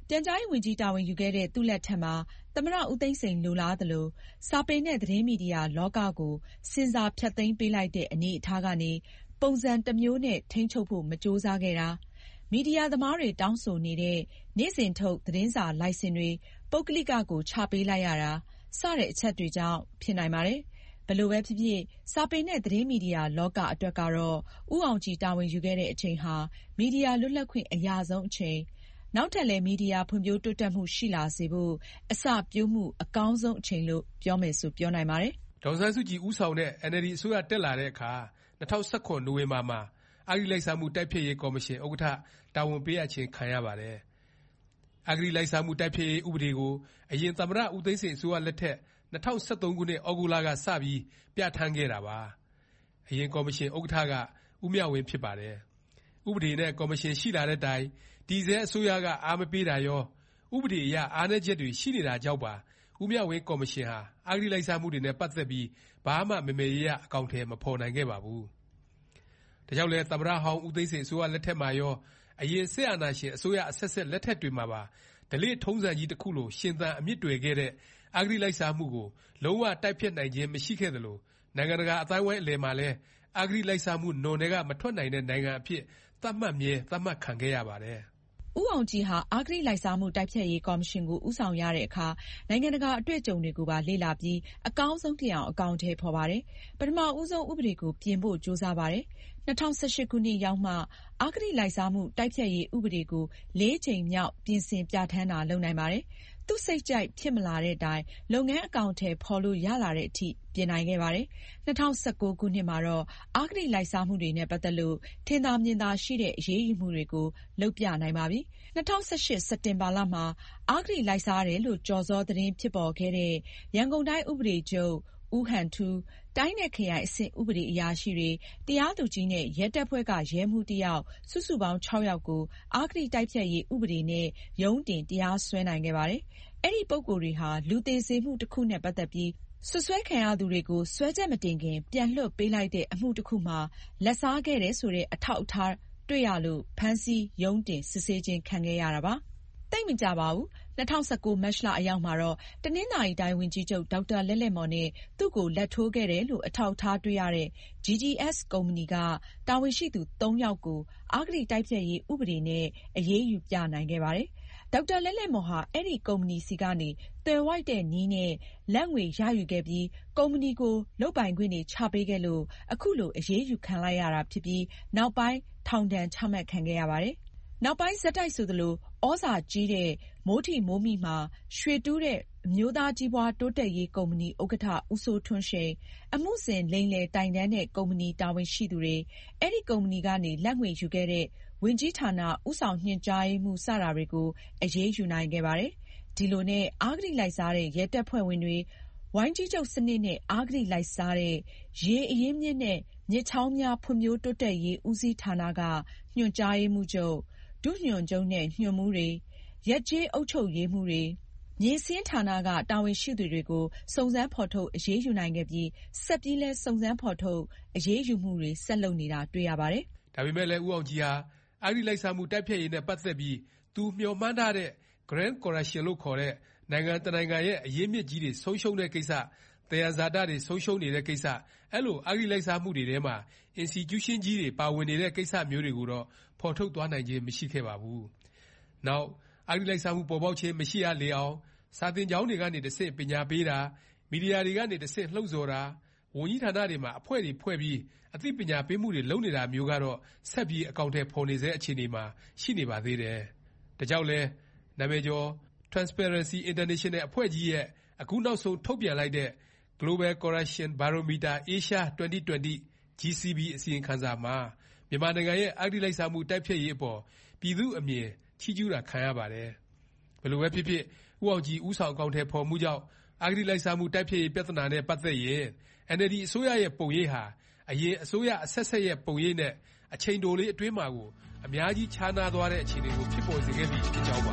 ပြန်ကြားရေးဝန်ကြီးတာဝန်ယူခဲ့တဲ့သူ့လက်ထက်မှာသမ္မတဦးသိန်းစိန်လိုလားသလိုစာပေနဲ့သတင်းမီဒီယာလောကကိုဆင်ဆာဖျက်သိမ်းပေးလိုက်တဲ့အနေအထားကနေပုံစံတစ်မျိုးနဲ့ထိန်းချုပ်ဖို့မကြိုးစားခဲ့တာမီဒီယာသမားတွေတောင်းဆိုနေတဲ့နေ့စဉ်ထုတ်သတင်းစာလိုင်စင်တွေပုဂ္ဂလိကကိုချပေးလိုက်ရတာစတဲ့အချက်တွေကြောင့်ဖြစ်နိုင်ပါတယ်ဘယ်လိုပဲဖြစ်ဖြစ်စာပေနဲ့သတင်းမီဒီယာလောကအတွက်ကတော့ဦးအောင်ကြည်တာဝန်ယူခဲ့တဲ့အချိန်ဟာမီဒီယာလွတ်လပ်ခွင့်အရာဆုံးအချိန်နောက်ထပ်လည်းမီဒီယာဖွံ့ဖြိုးတိုးတက်မှုရှိလာစေဖို့အစပျိုးမှုအကောင်းဆုံးအချိန်လို့ပြောမယ်ဆိုပြောနိုင်ပါတယ်။ဒေါ်အောင်ဆန်းစုကြည်ဦးဆောင်တဲ့ NLD အစိုးရတက်လာတဲ့အခါ2019နိုဝင်ဘာမှာအဂတိလိုက်စားမှုတိုက်ဖျက်ရေးကော်မရှင်ဥက္ကဋ္ဌတာဝန်ပေးအပ်ခြင်းခံရပါတယ်။အဂတိလိုက်စားမှုတိုက်ဖျက်ရေးဥပဒေကိုအရင်သမ္မတဦးသိန်းစိန်အစိုးရလက်ထက်2013ခုနှစ်ဩဂုတ်လကစပြီးပြဋ္ဌာန်းခဲ့တာပါ။အရင်ကော်မရှင်ဥက္ကဋ္ဌကဦးမြဝင်းဖြစ်ပါတယ်။ဥပဒေနဲ့ကော်မရှင်ရှိလာတဲ့တိုင်ဒီဇယ်အစိုးရကအားမပေးတာရောဥပဒေအရအားနည်းချက်တွေရှိနေတာကြောင့်ပါဦးမြဝင်းကော်မရှင်ဟာအဂတိလိုက်စားမှုတွေနဲ့ပတ်သက်ပြီးဘာမှမမေ့ရအကောင်အထည်မဖော်နိုင်ခဲ့ပါဘူး။ဒါကြောင့်လဲသမ္မတဟောင်းဦးသိန်းစိန်အစိုးရလက်ထက်မှာရောအရင်စစ်အာဏာရှင်အစိုးရအဆက်ဆက်လက်ထက်တွေမှာပါဓလေ့ထုံးစံကြီးတစ်ခုလိုရှင်သန်အမြင့်တွယ်ခဲ့တဲ့အဂတိလိုက်စားမှုကိုလုံးဝတိုက်ဖျက်နိုင်ခြင်းမရှိခဲ့သလိုနိုင်ငံတကာအသိုင်းအဝိုင်းအလယ်မှာလည်းအဂတိလိုက်စားမှုနွံတွေကမထွက်နိုင်တဲ့နိုင်ငံအဖြစ်သတ်မှတ်ခံခဲ့ရပါတယ်။ဦးအောင်ကြည်ဟာအဂတိလိုက်စားမှုတိုက်ဖျက်ရေးကော်မရှင်ကိုဦးဆောင်ရတဲ့အခါနိုင်ငံတကာအတွေ့အကြုံတွေကိုပါလေ့လာပြီးအကောင်းဆုံးဖြစ်အောင်အကောင်အထည်ဖော်ပါတယ်။ပထမဦးဆုံးဥပဒေကိုပြင်ဖို့ကြိုးစားပါတယ်။2018ခုနှစ်ရောက်မှအဂတိလိုက်စားမှုတိုက်ဖျက်ရေးဥပဒေကို4 ကြိမ်မြောက်ပြင်ဆင်ပြဋ္ဌာန်းတာလုပ်နိုင်ပါတယ်။သူ့စိတ်ကြိုက်ဖြစ်မလာတဲ့တိုင်လုပ်ငန်းအကောင်အထည်ဖော်လို့ရလာတဲ့အထိပြင်နိုင်ခဲ့ပါတယ်။2019ခုနှစ်မှာတော့အဂတိလိုက်စားမှုတွေနဲ့ပတ်သက်လို့ထင်သာမြင်သာရှိတဲ့အရေးယူမှုတွေကိုလုပ်ပြနိုင်ပါပြီ။2018စက်တင်ဘာလမှာအဂတိလိုက်စားတယ်လို့ကျော်စောသတင်းဖြစ်ပေါ်ခဲ့တဲ့ရန်ကုန်တိုင်းဥပဒေချုပ်ဦးဟန်ထူးတိုင်းနဲ့ခရိုင်အဆင့်ဥပဒေအရာရှိတွေတရားသူကြီးနဲ့ရဲတပ်ဖွဲ့ကရဲမှူးတစ်ယောက်စုစုပေါင်း6ယောက်ကိုအဂတိတိုက်ဖျက်ရေးဥပဒေနဲ့ရုံးတင်တရားစွဲနိုင်ခဲ့ပါတယ်။အဲ့ဒီပုဂ္ဂိုလ်တွေဟာလူသေစေမှုတစ်ခုနဲ့ပတ်သက်ပြီးစွပ်စွဲခံရသူတွေကိုစွဲချက်မတင်ခင်ပြန်လွှတ်ပေးလိုက်တဲ့အမှုတစ်ခုမှာလက်စားခဲ့တယ်ဆိုတဲ့အထောက်အထားတွေ့ရလို့ဖမ်းဆီးရုံးတင်စစ်ဆေးခြင်းခံခဲ့ရတာပါ။သိပ်မကြပါဘူး2019မတ်လအရောက်မှာတော့တနင်္သာရီတိုင်းဝန်ကြီးချုပ်ဒေါက်တာလဲ့လဲ့မော်နဲ့သူ့ကိုလက်ထိုးခဲ့တယ်လို့အထောက်အထားတွေ့ရတဲ့ GGS ကုမ္ပဏီကတာဝန်ရှိသူ3ယောက်ကိုအဂတိတိုက်ဖျက်ရေးဥပဒေနဲ့အရေးယူပြနိုင်ခဲ့ပါတယ်။ဒေါက်တာလဲ့လဲ့မော်ဟာအဲ့ဒီကုမ္ပဏီစီကနေသွယ်ဝိုက်တဲ့နည်းနဲ့လက်ငွေရယူခဲ့ပြီးကုမ္ပဏီကိုလုပ်ပိုင်ခွင့်တွေချပေးခဲ့လို့အခုလိုအရေးယူခံလိုက်ရတာဖြစ်ပြီးနောက်ပိုင်းထောင်ဒဏ်ချမှတ်ခံခဲ့ရပါတယ်။နောက်ပိုင်းဆက်တိုက်ဆိုသလိုဩဇာကြီးတဲ့မိုးထီမိုးမိမှာရွှေတူးတဲ့အမျိုးသားကြီးပွားတိုးတက်ရေးကုမ္ပဏီဥက္ကဋ္ဌဦးစိုးထွန်းရှိန်အမှုစဉ်လိမ်လည်တိုင်တန်းတဲ့ကုမ္ပဏီတာဝန်ရှိသူတွေအဲ့ဒီကုမ္ပဏီကနေလက်ငွေယူခဲ့တဲ့ဝန်ကြီးဌာနဥဆောင်ညွှန်ကြားရေးမှူးစတာတွေကိုအရေးယူနိုင်ခဲ့ပါတယ်။ဒီလိုနဲ့အဂတိလိုက်စားတဲ့ရဲတပ်ဖွဲ့ဝင်တွေဝိုင်းကြီးချုပ်စနစ်နဲ့အဂတိလိုက်စားတဲ့ရေအရင်းမြစ်နဲ့မြစ်ချောင်းများဖွံ့ဖြိုးတိုးတက်ရေးဦးစီးဌာနကညွှန်ကြားရေးမှူးချုပ်ဒုညွှန်ချုပ်နဲ့ညွှန်မှူးတွေရပ်ကျေးအုပ်ချုပ်ရေးမှူးတွေမြေစင်းဌာနကတာဝန်ရှိသူတွေကိုစုံစမ်းဖော်ထုတ်အရေးယူနိုင်ခဲ့ပြီးဆက်ပြီးလဲစုံစမ်းဖော်ထုတ်အရေးယူမှုတွေဆက်လုပ်နေတာတွေ့ရပါတယ်။ဒါပေမဲ့လည်းဦးအောင်ကြည်ဟာအဂတိလိုက်စားမှုတိုက်ဖျက်ရေးနဲ့ပတ်သက်ပြီးသူမျှော်မှန်းထားတဲ့ Grand Corruption လို့ခေါ်တဲ့နိုင်ငံတနိုင်ငံရဲ့အရင်းမြစ်ကြီးတွေဆုံးရှုံးတဲ့ကိစ္စသယံဇာတတွေဆုံးရှုံးနေတဲ့ကိစ္စအဲ့လိုအဂတိလိုက်စားမှုတွေထဲမှာ institution ကြီးတွေပါဝင်နေတဲ့ကိစ္စမျိုးတွေကိုတော့ဖော်ထုတ်သွားနိုင်ခြင်းမရှိခဲ့ပါဘူး။နောက်အဂတိလိုက်စားမှုပေါ်ပေါက်ခြင်းမရှိရလေအောင်စာသင်ကျောင်းတွေကနေတဆင့်ပညာပေးတာမီဒီယာတွေကနေတဆင့်လှုံ့ဆော်တာဝန်ကြီးဌာနတွေမှာအဖွဲ့တွေဖွဲ့ပြီးအသိပညာပေးမှုတွေလုပ်နေတာမျိုးကတော့ဆက်ပြီးအကောင်အထည်ဖော်နေစေအခြေအနေမှာရှိနေပါသေးတယ်။ဒါကြောင့်လဲနာမည်ကျော် Transparency International အဖွဲ့ကြီးရဲ့အခုနောက်ဆုံးထုတ်ပြန်လိုက်တဲ့ Global Corruption Barometer Asia 2020 GCB အစီရင်ခံစာမှာမြန်မာနိုင်ငံရဲ့အဂတိလိုက်စားမှုတိုက်ဖျက်ရေးအပေါ်ပြည်သူ့အမြင်ချီးကျူးတာခံရပါတယ်။ဘယ်လိုပဲဖြစ်ဖြစ်ဦးအောင်ကြည်ဦးဆောင်အကောင်အထည်ဖော်မှုကြောင့်အဂတိလိုက်စားမှုတိုက်ဖျက်ရေးပြဿနာနဲ့ပတ်သက်ရင် NLD အစိုးရရဲ့ပုံရိပ်ဟာအရင်အစိုးရအဆက်ဆက်ရဲ့ပုံရိပ်နဲ့အချိန်တိုလေးအတွင်းမှာကိုအများကြီးခြားနားသွားတဲ့အခြေအနေကိုဖြစ်ပေါ်စေခဲ့ပြီဖြစ်ကြောင်းပါ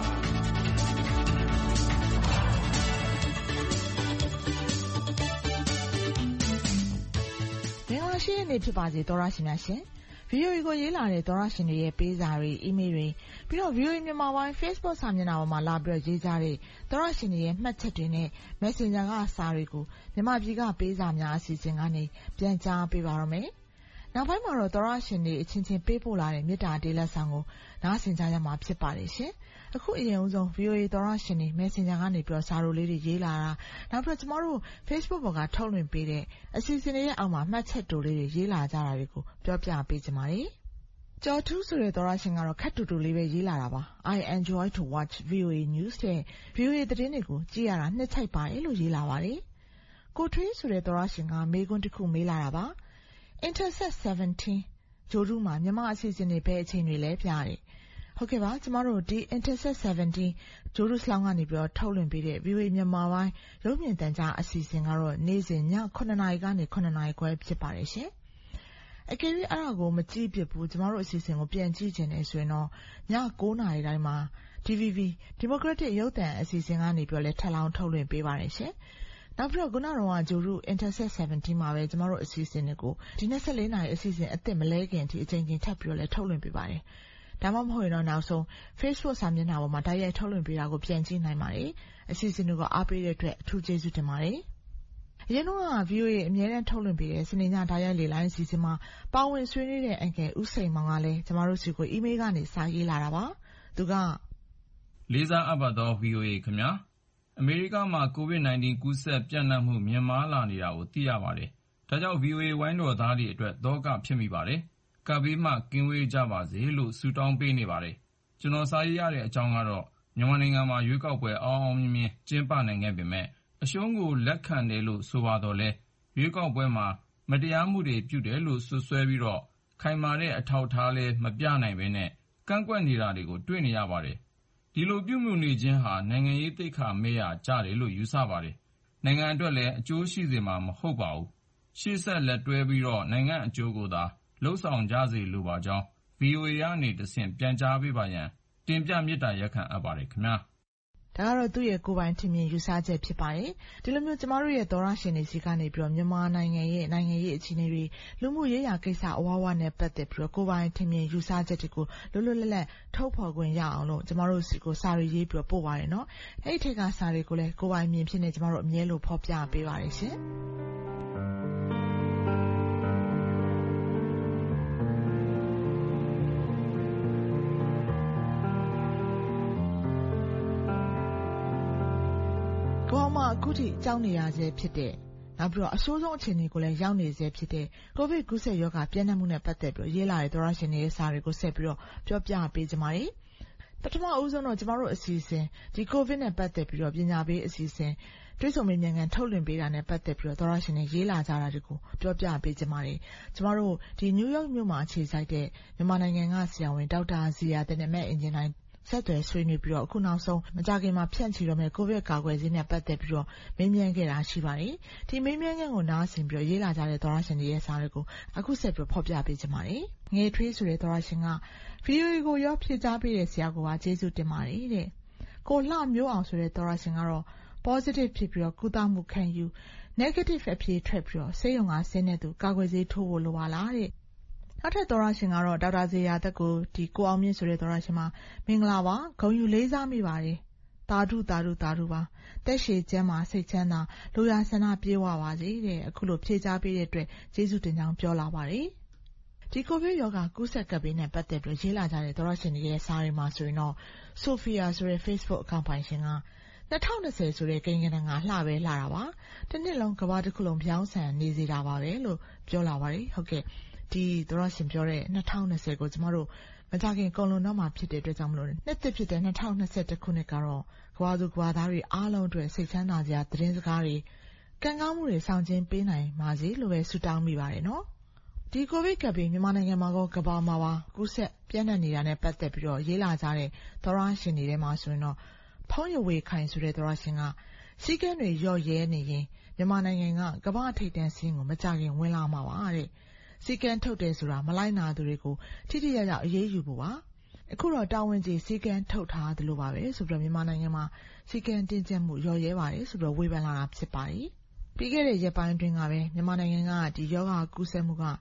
မင်္ဂလာရှိတဲ့နေ့ဖြစ်ပါစေသောရရှိများရှင် VOA ကိုရေးလာတဲ့သောရရှင်တွေရဲ့ပေးစာတွေ email တွေပြီးတော့ VOA မြန်မာပိုင်း Facebook စာမျက်နှာပေါ်မှာလာပြီးရေးကြတဲ့သောရရှင်တွေရဲ့မှတ်ချက်တွေနဲ့ Messenger ကစာတွေကိုမြန်မာပြည်ကပေးစာများအစီအစဉ်ကနေပြန်ကြားပေးပါရမယ်။နောက်ပိုင်းမှာတော့သောရရှင်တွေအချင်းချင်းပေးပို့လာတဲ့မေတ္တာတေးလက်ဆောင်ကိုနားဆင်ကြရမှာဖြစ်ပါတယ်ရှင်။အခုအရင်ဦးဆုံး VOA သောရရှင်တွေ Messenger ကနေပြီးတော့စာရိုလေးတွေရေးလာတာနောက်ပြီးတော့ကျမတို့ Facebook ပေါ်ကထုတ်လွှင့်ပေးတဲ့အစီအစဉ်တွေရဲ့အောက်မှာမှတ်ချက်တိုလေးတွေရေးလာကြတာတွေကိုပြောပြပေးကြပါမယ်။ကျော်ထူးဆိုတဲ့သောရရှင်ကတော့ခက်တူတူလေးပဲရေးလာတာပါ။ I enjoy to watch VOA News တဲ့ VOA သတင်းတွေကိုကြည့်ရတာနှစ်ချိုက်ပါတယ်လို့ရေးလာပါတယ်။ကိုထွေးဆိုတဲ့သောရရှင်ကမေးခွန်းတစ်ခုမေးလာတာပါ။ Intercept 17ဂျိုဒူးမှာမြန်မာအစီအစဉ်တွေပဲအချိန်တွေလဲပြတယ်။ဟုတ်ကဲ့ပါကျမတို့ဒီ Intercept 17ဂျိုဒူးစလောင်းကနေပြီးတော့ထုတ်လွှင့်ပေးတဲ့ VOA မြန်မာပိုင်းရုပ်မြင်သံကြားအစီအစဉ်ကတော့နေ့စဉ်ည9:00 နာရီကနေ9:00 နာရီခွဲဖြစ်ပါတယ်ရှင်။အကယ်၍အဲ့ဒါကိုမကြည့်ဖြစ်ဘူးကျမတို့အစီအစဉ်ကိုပြန်ကြည့်ချင်တယ်ဆိုရင်တော့ည9:00 နာရီတိုင်းမှာ DVB Democratic ရုပ်သံအစီအစဉ်ကနေပြီးတော့လဲထပ်လောင်းထုတ်လွှင့်ပေးပါတယ်ရှင်။နောက်ပြီးတော့ခုနကတော့ဂျိုဒူး Intercept 17မှာပဲကျမတို့အစီအစဉ်တွေကိုဒီ24နာရီအစီအစဉ်အသစ်မလဲခင်အထိအချိန်ချင်းထပ်ပြီးတော့လဲထုတ်လွှင့်ပေးပါတယ်။ဒါမှမဟုတ်ရင်တော့နောက်ဆုံး Facebook စာမျက်နှာပေါ်မှာတိုက်ရိုက်ထုတ်လွှင့်ပေးတာကိုပြန်ကြည့်နိုင်ပါတယ်။အစီအစဉ်တွေကိုအားပေးတဲ့အတွက်အထူးကျေးဇူးတင်ပါတယ်။အရင်တော့ VOA အမြဲတမ်းထုတ်လွှင့်ပေးတဲ့စနေညတိုက်ရိုက်လေလိုင်းအစီအစဉ်မှာပါဝင်ဆွေးနွေးတဲ့အန်ကယ်ဦးစိန်မောင်ကလည်းကျမတို့စီကိုအီးမေးလ်ကနေစာရေးလာတာပါ။သူကလေးစားအပ်ပါသော VOA ခင်ဗျာအမေရိကမှာ COVID-19 ကူးစက်ပြန့်နှံ့မှုမြင့်မားလာနေတာကိုသိရပါတယ်။ဒါကြောင့် VOA ဝိုင်းတော်သားတွေအတွက်သောကဖြစ်မိပါတယ်။ကပ်ဘေးမှကင်းဝေးကြပါစေလို့ဆုတောင်းပေးနေပါတယ်။ကျွန်တော်စာရေးရတဲ့အကြောင်းကတော့မြန်မာနိုင်ငံမှာရွေးကောက်ပွဲအောင်အောင်မြင်မြင်ကျင်းပနိုင်ခဲ့ပေမဲ့အရှုံးကိုလက်ခံတယ်လို့ဆိုပါတော့လဲရွေးကောက်ပွဲမှာမတရားမှုတွေပြုတယ်လို့ဆွဆွဲပြီးတော့ခိုင်မာတဲ့အထောက်ထားလဲမပြနိုင်ဘဲနဲ့ကန့်ကွက်နေတာတွေကိုတွေ့နေရပါတယ်။ဒီလိုပြုမှုနေခြင်းဟာနိုင်ငံရေးသိက္ခာမဲ့ရာကြတယ်လို့ယူဆပါတယ်။နိုင်ငံအတွက်လည်းအကျိုးရှိစေမှာမဟုတ်ပါဘူး။ရှေ့ဆက်လက်တွဲပြီးတော့နိုင်ငံအကျိုးကိုသာလှုပ်ဆောင်ကြစေလိုပါကြောင်း VOA ကနေတဆင့်ပြန်ကြားပေးပါရန်တင်ပြမေတ္တာရက်ခံအပ်ပါတယ်ခင်ဗျာ။ဒါကတော့သူ့ရဲ့ကိုယ်ပိုင်ထင်မြင်ယူဆချက်ဖြစ်ပါတယ်။ဒီလိုမျိုးကျမတို့ရဲ့သောရရှင်တွေစီကနေပြီးတော့မြန်မာနိုင်ငံရဲ့နိုင်ငံရေးအခြေအနေတွေလူမှုရေးရာကိစ္စအဝါဝနဲ့ပတ်သက်ပြီးတော့ကိုယ်ပိုင်ထင်မြင်ယူဆချက်တွေကိုလွတ်လွတ်လပ်လပ်ထုတ်ဖော်ခွင့်ရအောင်လို့ကျမတို့စီကိုစာရေးပြီးတော့ပို့ပါတယ်နော်။အဲ့ဒီထက်ကစာတွေကိုလည်းကိုယ်ပိုင်မြင်ဖြစ်နေကျမတို့အမြဲလို့ဖော်ပြပေးပါတယ်ရှင်။အခုထိကြောင်းနေရဆဲဖြစ်တဲ့နောက်ပြီးတော့အဆိုးဆုံးအခြေအနေကိုလည်းရောက်နေဆဲဖြစ်တဲ့ကိုဗစ်ကူးစက်ရောဂါပြန့်နှံ့မှုနဲ့ပတ်သက်ပြီးရေးလာတဲ့သောရရှင်တွေရဲ့စာတွေကိုဆက်ပြီးတော့ပြောပြပေးကြပါမယ်။ပထမဦးဆုံးတော့ကျမတို့အစီအစဉ်ဒီကိုဗစ်နဲ့ပတ်သက်ပြီးတော့ပညာပေးအစီအစဉ်တွဲဆုံမေးမြန်းခန်းထုတ်လွှင့်ပေးတာနဲ့ပတ်သက်ပြီးတော့သောရရှင်တွေရေးလာကြတာတွေကိုပြောပြပေးကြပါမယ်။ကျမတို့ဒီနယူးယောက်မြို့မှာအခြေစိုက်တဲ့မြန်မာနိုင်ငံကဆရာဝန်ဒေါက်တာဇီယာတင်မဲ့အင်ဂျင်နီယာဆက်သွယ်ဆွေးနွေးပြီးတော့အခုနောက်ဆုံးမကြခင်မှာဖြန့်ချီတော့မဲ့ကိုဗစ်ကာကွယ်ဆေးနဲ့ပတ်သက်ပြီးတော့မေးမြန်းခဲ့တာရှိပါတယ်။ဒီမေးမြန်းခန်းကိုနားဆင်ပြီးတော့ရေးလာကြတဲ့သောရရှင်တွေရဲ့စာတွေကိုအခုဆက်ပြီးဖော်ပြပေးချင်ပါတယ်။ငယ်ထွေးဆိုတဲ့သောရရှင်က VOA ကိုရောဖြည့်ကြားပေးတဲ့ဆရာကကျေးဇူးတင်ပါတယ်တဲ့။ကိုလှမျိုးအောင်ဆိုတဲ့သောရရှင်ကတော့ positive ဖြစ်ပြီးတော့ကုသမှုခံယူ negative အဖြေထွက်ပြီးတော့ဆေးရုံကဆင်းတဲ့သူကာကွယ်ဆေးထိုးဖို့လိုပါလားတဲ့။နောက်ထပ်သောရရှင်ကတော့ဒေါက်တာဇေယျာသက်ကိုဒီကိုအောင်မြင့်ဆိုတဲ့သောရရှင်မှာမင်္ဂလာပါဂုဏ်ယူလေးစားမိပါတယ်တာဓုတာဓုတာဓုပါတက်ရှည်ကျမ်းမှာစိတ်ချမ်းသာလူရဆန္ဒပြေဝပါစေတဲ့အခုလိုဖြေချပေးတဲ့အတွက်ကျေးဇူးတင်ကြောင်းပြောလာပါတယ်ဒီကိုဗစ်ရောဂါကူးစက်ကပ်ဘေးနဲ့ပတ်သက်ပြီးရေးလာကြတဲ့သောရရှင်တွေရဲ့စာတွေမှာဆိုရင်တော့ဆိုဖီယာဆိုတဲ့ Facebook အကောင့်ပိုင်ရှင်က2020ဆိုတဲ့ကိန်းဂဏန်းကလှပဲလှတာပါတစ်နှစ်လုံးကမ္ဘာတစ်ခုလုံးပြောင်းဆန်နေစေတာပါပဲလို့ပြောလာပါတယ်ဟုတ်ကဲ့ဒီသောရရှင်ပြောတဲ့2020ကိုကျမတို့မကြခင်ကုန်လွန်တော့မှဖြစ်တဲ့အတွက်ကြောင့်မလို့နှစ်သစ်ဖြစ်တဲ့2021ခုနှစ်ကတော့ကမ္ဘာသူကမ္ဘာသားတွေအားလုံးအတွက်စိတ်ချမ်းသာစရာသတင်းစကားတွေကံကောင်းမှုတွေဆောင်ကျဉ်ပေးနိုင်ပါစေလို့ပဲဆုတောင်းမိပါတယ်နော်ဒီကိုဗစ်ကပ်ဘေးမြန်မာနိုင်ငံမှာကကမ္ဘာမှာပါကူးစက်ပြန့်နှံ့နေတာနဲ့ပတ်သက်ပြီးတော့ရေးလာကြတဲ့သောရရှင်တွေထဲမှာဆိုရင်တော့ဖုံးရဝေခိုင်ဆိုတဲ့သောရရှင်ကစီးကန်းတွေရော့ရဲနေရင်မြန်မာနိုင်ငံကကမ္ဘာထိပ်တန်းစင်းကိုမကြခင်ဝင်လာမှာပါတဲ့စီကန်းထုတ်တယ်ဆိုတာမလိုက်နာသူတွေကိုထိထိရောက်ရောက်အရေးယူဖို့ပါအခုတော့တာဝန်ကြီးစီကန်းထုတ်ထားသလိုပါပဲဆိုပြီးတော့မြန်မာနိုင်ငံမှာစီကန်းတင်းကျပ်မှုရော့ရဲပါတယ်ဆိုပြီးတော့ဝေဖန်လာတာဖြစ်ပါတယ်ပြီးခဲ့တဲ့ရက်ပိုင်းအတွင်းကပဲမြန်မာနိုင်ငံကဒီယောဂကူးစက်မှုက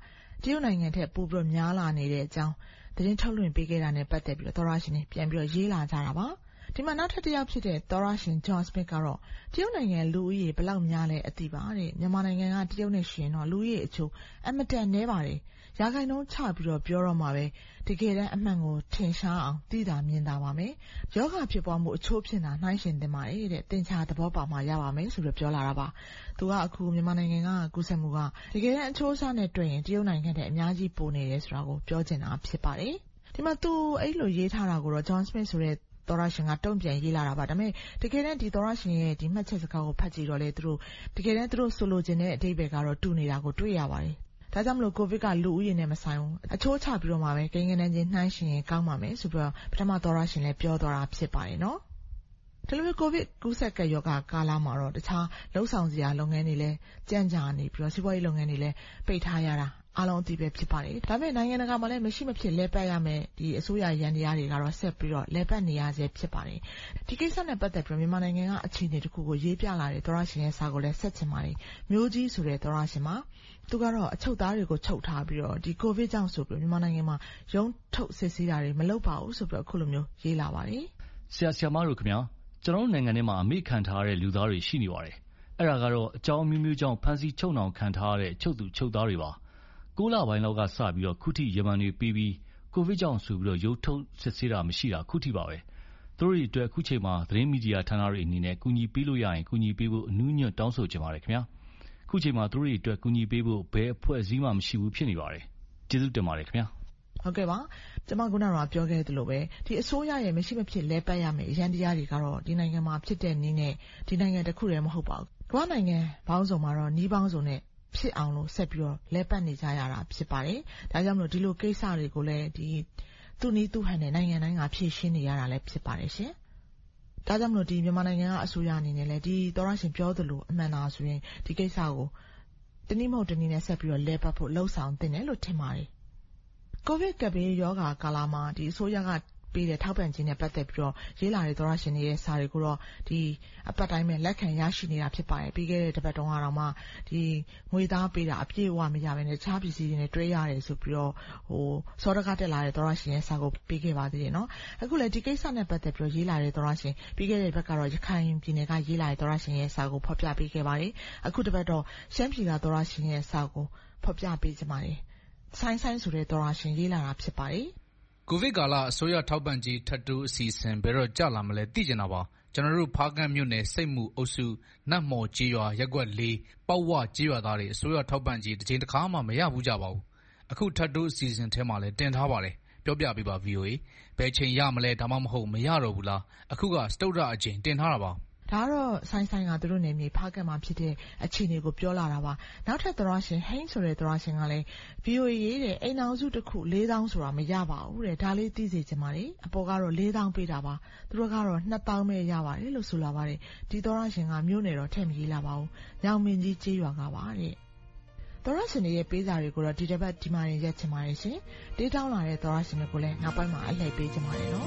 တရုတ်နိုင်ငံထက်ပိုပြီးများလာနေတဲ့အကြောင်းသတင်းထုတ်လွှင့်ပေးခဲ့တာနဲ့ပတ်သက်ပြီးသောရရှင်တွေပြန်ပြီးရေးလာကြတာပါဒီမှာနောက်ထပ်တစ်ယောက်ဖြစ်တဲ့သောရရှင် John Smith ကတော့တရုတ်နိုင်ငံလူဦးရေဘယ်လောက်များလဲအသိပါတဲ့မြန်မာနိုင်ငံကတရုတ်နဲ့ရှင်တော့လူဦးရေအချို့အမတန်နည်းပါတယ်ရာခိုင်နှုန်းချပြီးပြောတော့မှာပဲတကယ်တမ်းအမှန်ကိုထင်ရှားအောင်သိတာမြင်တာပါမယ်ယောဂဖြစ်ပွားမှုအချို့ဖြစ်တာနှိုင်းရှင်သင်ပါတယ်တဲ့သင်္ချာသဘောပေါက်မှရပါမယ်ဆိုပြီးပြောလာတာပါသူကအခုမြန်မာနိုင်ငံကကူးစက်မှုကတကယ်တမ်းအချိုးအစားနဲ့တွေ့ရင်တရုတ်နိုင်ငံတဲ့အများကြီးပိုနေတယ်ဆိုတာကိုပြောချင်တာဖြစ်ပါတယ်ဒီမှာသူအဲ့လိုရေးထားတာကိုတော့ John Smith ဆိုတဲ့သောရရှင်ကတုံ့ပြန်ရေးလာတာပါဒါပေမဲ့တကယ်တမ်းဒီသောရရှင်ရဲ့ဒီမှတ်ချက်စကားကိုဖတ်ကြည့်တော့လေသူတို့တကယ်တမ်းသူတို့ဆိုလိုချင်တဲ့အဓိပ္ပာယ်ကတော့တူနေတာကိုတွေ့ရပါတယ်ဒါကြောင့်မလို့ကိုဗစ်ကလူဦးရေနဲ့မဆိုင်ဘူးအချိုးချပြီးတော့မှပဲကိန်းဂဏန်းချင်းနှိုင်းရှင်ရင်ကောင်းပါမယ်ဆိုပြီးတော့ပထမသောရရှင်လည်းပြောသွားတာဖြစ်ပါတယ်နော်ဒီလိုမျိုးကိုဗစ်ကူးစက်ကပ်ရောဂါကာလမှာတော့တခြားလှုပ်ဆောင်စရာလုပ်ငန်းတွေလည်းကြန့်ကြာနေပြီးတော့စီးပွားရေးလုပ်ငန်းတွေလည်းပိတ်ထားရတာအားလုံးအသိပဲဖြစ်ပါတယ်ဒါပေမဲ့နိုင်ငံတကာမှာလည်းမရှိမဖြစ်လဲပတ်ရမယ်ဒီအစိုးရရန်တရားတွေကတော့ဆက်ပြီးတော့လဲပတ်နေရဆဲဖြစ်ပါတယ်ဒီကိစ္စနဲ့ပတ်သက်ပြီးမြန်မာနိုင်ငံကအခြေအနေတစ်ခုကိုရေးပြလာတဲ့သောရရှင်ရဲ့စာကိုလည်းဆက်ချင်ပါတယ်မျိုးကြီးဆိုတဲ့သောရရှင်မှာသူကတော့အချုပ်သားတွေကိုချုပ်ထားပြီးတော့ဒီကိုဗစ်ကြောင့်ဆိုပြီးမြန်မာနိုင်ငံမှာရုံးထုတ်စစ်ဆေးတာတွေမလုပ်ပါဘူးဆိုပြီးအခုလိုမျိုးရေးလာပါတယ်ဆရာမတို့ခင်ဗျာကျွန်တော်နိုင်ငံထဲမှာအမိခံထားတဲ့လူသားတွေရှိနေပါတယ်အဲ့ဒါကတော့အကြောင်းမျိုးမျိုးကြောင့်ဖမ်းဆီးချုပ်နှောင်ခံထားရတဲ့ချုပ်သူချုပ်သားတွေပါ6 လပိုင်းလောက်ကစပြီးတော့ခုထိရမန်တွေပြီးပြီးကိုဗစ်ကြောင့်ဆိုပြီးတော့ရုံးထုတ်စစ်ဆေးတာမရှိတာခုထိပါပဲသူတို့တွေအတွက်အခုချိန်မှာသတင်းမီဒီယာဌာနတွေအနေနဲ့ကူညီပေးလို့ရရင်ကူညီပေးဖို့အနူးညွတ်တောင်းဆိုချင်ပါတယ်ခင်ဗျာခုချိန်မှာသူတို့တွေအတွက်ကူညီပေးဖို့ဘယ်အဖွဲ့အစည်းမှမရှိဘူးဖြစ်နေပါတယ်ကျေးဇူးတင်ပါတယ်ခင်ဗျာဟုတ်ကဲ့ပါကျွန်မကပြောခဲ့သလိုပဲဒီအစိုးရရဲ့မရှိမဖြစ်လဲပတ်ရမယ်အရန်တရားတွေကတော့ဒီနိုင်ငံမှာဖြစ်တဲ့နည်းနဲ့ဒီနိုင်ငံတစ်ခုတည်းမဟုတ်ပါဘူးကမ္ဘာနိုင်ငံပေါင်းစုံမှာတော့နီးပေါင်းစုံနဲ့ဖြစ်အောင်လို့ဆက်ပြီးတော့လဲပတ်နေကြရတာဖြစ်ပါတယ်ဒါကြောင့်မလို့ဒီလိုကိစ္စတွေကိုလည်းဒီသူ့နည်းသူ့ဟန်နဲ့နိုင်ငံတိုင်းကဖြည့်ရှင်းနေရတာလည်းဖြစ်ပါတယ်ရှင်ဒါကြောင့်မလို့ဒီမြန်မာနိုင်ငံကအစိုးရအနေနဲ့လည်းဒီသောရရှင်ပြောသလိုအမှန်သာဆိုရင်ဒီကိစ္စကိုတနည်းမဟုတ်တနည်းနဲ့ဆက်ပြီးတော့လဲပတ်ဖို့လှုံ့ဆော်သင့်တယ်လို့ထင်ပါတယ်ကိုဗစ်ကပ်ဘေးရောဂါကာလမှာဒီအစိုးရကပေးတဲ့ထောက်ပံ့ခြင်းနဲ့ပတ်သက်ပြီးတော့ရေးလာတဲ့သောရရှင်တွေရဲ့စာတွေကိုတော့ဒီအပတ်တိုင်းပဲလက်ခံရရှိနေတာဖြစ်ပါတယ်ပြီးခဲ့တဲ့တစ်ပတ်တုန်းကတော့မှဒီငွေသားပေးတာအပြည့်အဝမရဘဲနဲ့ခြားပစ္စည်းတွေနဲ့တွဲရတယ်ဆိုပြီးတော့စောတကားတက်လာတဲ့သောရရှင်ရဲ့စာကိုပေးခဲ့ပါသေးတယ်နော်အခုလည်းဒီကိစ္စနဲ့ပတ်သက်ပြီးတော့ရေးလာတဲ့သောရရှင်ပြီးခဲ့တဲ့ဘက်ကတော့ရခိုင်ပြည်နယ်ကရေးလာတဲ့သောရရှင်ရဲ့စာကိုဖော်ပြပေးခဲ့ပါတယ်အခုတစ်ပတ်တော့ရှမ်းပြည်ကသောရရှင်ရဲ့စာကိုဖော်ပြပေးကြပါတယ်ဆိုင်ဆိုတဲ့သောရရှင်ရေးလာတာဖြစ်ပါတယ်ကိုဗစ်ကာလအစိုးရထောက်ပံ့ကြေးထပ်တိုးအစီအစဉ်ဘယ်တော့ကျလာမလဲသိချင်တာပါကျွန်တော်တို့ဖားကန့်မြို့နယ်စိတ်မှုအုပ်စုနတ်မော်ကျေးရွာရပ်ကွက်၄ပေါက်ဝကျေးရွာသားတွေအစိုးရထောက်ပံ့ကြေးတစ်ချိန်တစ်ခါမှမရဘူးကြပါဘူးအခုထပ်တိုးအစီအစဉ်ထဲမှာလည်းတင်ထားပါတယ်ပြောပြပေးပါ VOA ဘယ်ချိန်ရမလဲဒါမှမဟုတ်မရတော့ဘူးလားအခုကစတုတ္ထအချိန်တင်ထားတာပါဒါကတော့ဆိုင်ကသူတို့နေမြေဖားကတ်မှာဖြစ်တဲ့အခြေအနေကိုပြောလာတာပါနောက်ထပ်သရရှင်ဟိန်းဆိုတဲ့သရရှင်ကလည်း VOA ရေးတဲ့အိမ်အောင်စုတစ်ခု4000ဆိုတာမရပါဘူးတဲ့ဒါလေးသိစေချင်ပါတယ်အပေါ်ကတော့4000ပေးတာပါသူတို့ကတော့2000ပဲရပါတယ်လို့ဆိုလာပါတယ်ဒီသရရှင်ကမျိုးနယ်တော့ထည့်မရေးလာပါဘူးညောင်မင်းကြီးကျေးရွာကပါတဲ့သရရှင်ရဲ့ပေးစာတွေကိုတော့ဒီတစ်ပတ်ဒီမှာရက်ချင်ပါတယ်ရှင်တေးတောင်းလာတဲ့သရရှင်တွေကိုလည်းနောက်ပိုင်းမှာအလှည့်ပေးချင်ပါတယ်နော်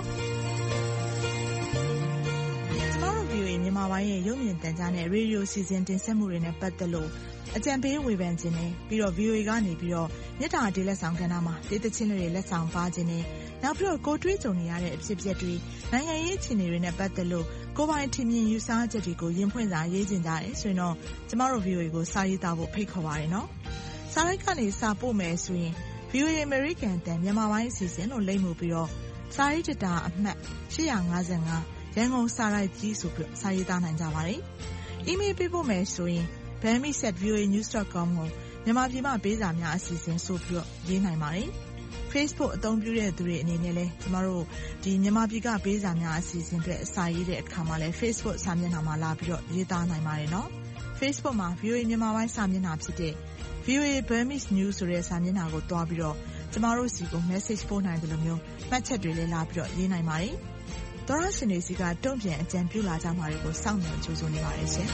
မြန်မာပိုင်းရဲ့ရုပ်မြင်သံကြားနဲ့ရေဒီယိုစီစဉ်တင်ဆက်မှုတွေနဲ့ပတ်သက်လို့အကြံပေးဝေဖန်ခြင်းနဲ့ပြီးတော့ VOA ကနေပြီးတော့မြစ်တာဒေးလက်ဆောင်ကဏ္ဍမှာဒေသချင်းတွေလက်ဆောင်ပါခြင်းနဲ့နောက်ပြီးတော့ကိုတွေးကြုံနေရတဲ့အဖြစ်အပျက်တွေနိုင်ငံရေးအခြေအနေတွေနဲ့ပတ်သက်လို့ကိုပိုင်ထင်မြင်ယူဆချက်တွေကိုရင်ဖွင့်စာရေးခြင်းကြတယ်ဆိုရင်တော့ကျမတို့ VOA ကိုစာရေးသားဖို့ဖိတ်ခေါ်ပါရနော်စာရိုက်ကနေစာပို့မယ်ဆိုရင် VOA American တန်မြန်မာပိုင်းအစီအစဉ်လို့လိမ့်မှုပြီးတော့စာရေးတတာအမှတ်855ရန်ကုန်စာရိုက်ကြီးဆိုပြီးစာရေးသားနိုင်ကြပါတယ်။ email ပေးဖို့မယ်ဆိုရင် bami@voanews.com ကိုမြန်မာပြည်မှာပေးစာများအစီအစဉ်ဆိုပြီးရေးနိုင်ပါတယ်။ Facebook အသုံးပြုတဲ့သူတွေအနေနဲ့လည်းကျမတို့ဒီမြန်မာပြည်ကပေးစာများအစီအစဉ်တွေအစာရေးတဲ့အခါမှာလည်း Facebook စာမျက်နှာမှာလာပြီးတော့ရေးသားနိုင်ပါတယ်နော်။ Facebook မှာ VOA မြန်မာပိုင်းစာမျက်နှာဖြစ်တဲ့ VOA Burmese News ဆိုတဲ့စာမျက်နှာကိုတွားပြီးတော့ကျမတို့စီကို message ပို့နိုင်တယ်လို့မျိုးမှတ်ချက်တွေလည်းလာပြီးတော့ရေးနိုင်ပါတယ်။သောရရှင်တွေစီကတုံ့ပြန်အကြံပြုလာကြမှာတွေကိုစောင့်မျှော်ကြိုးစားနေပါတယ်ရှင်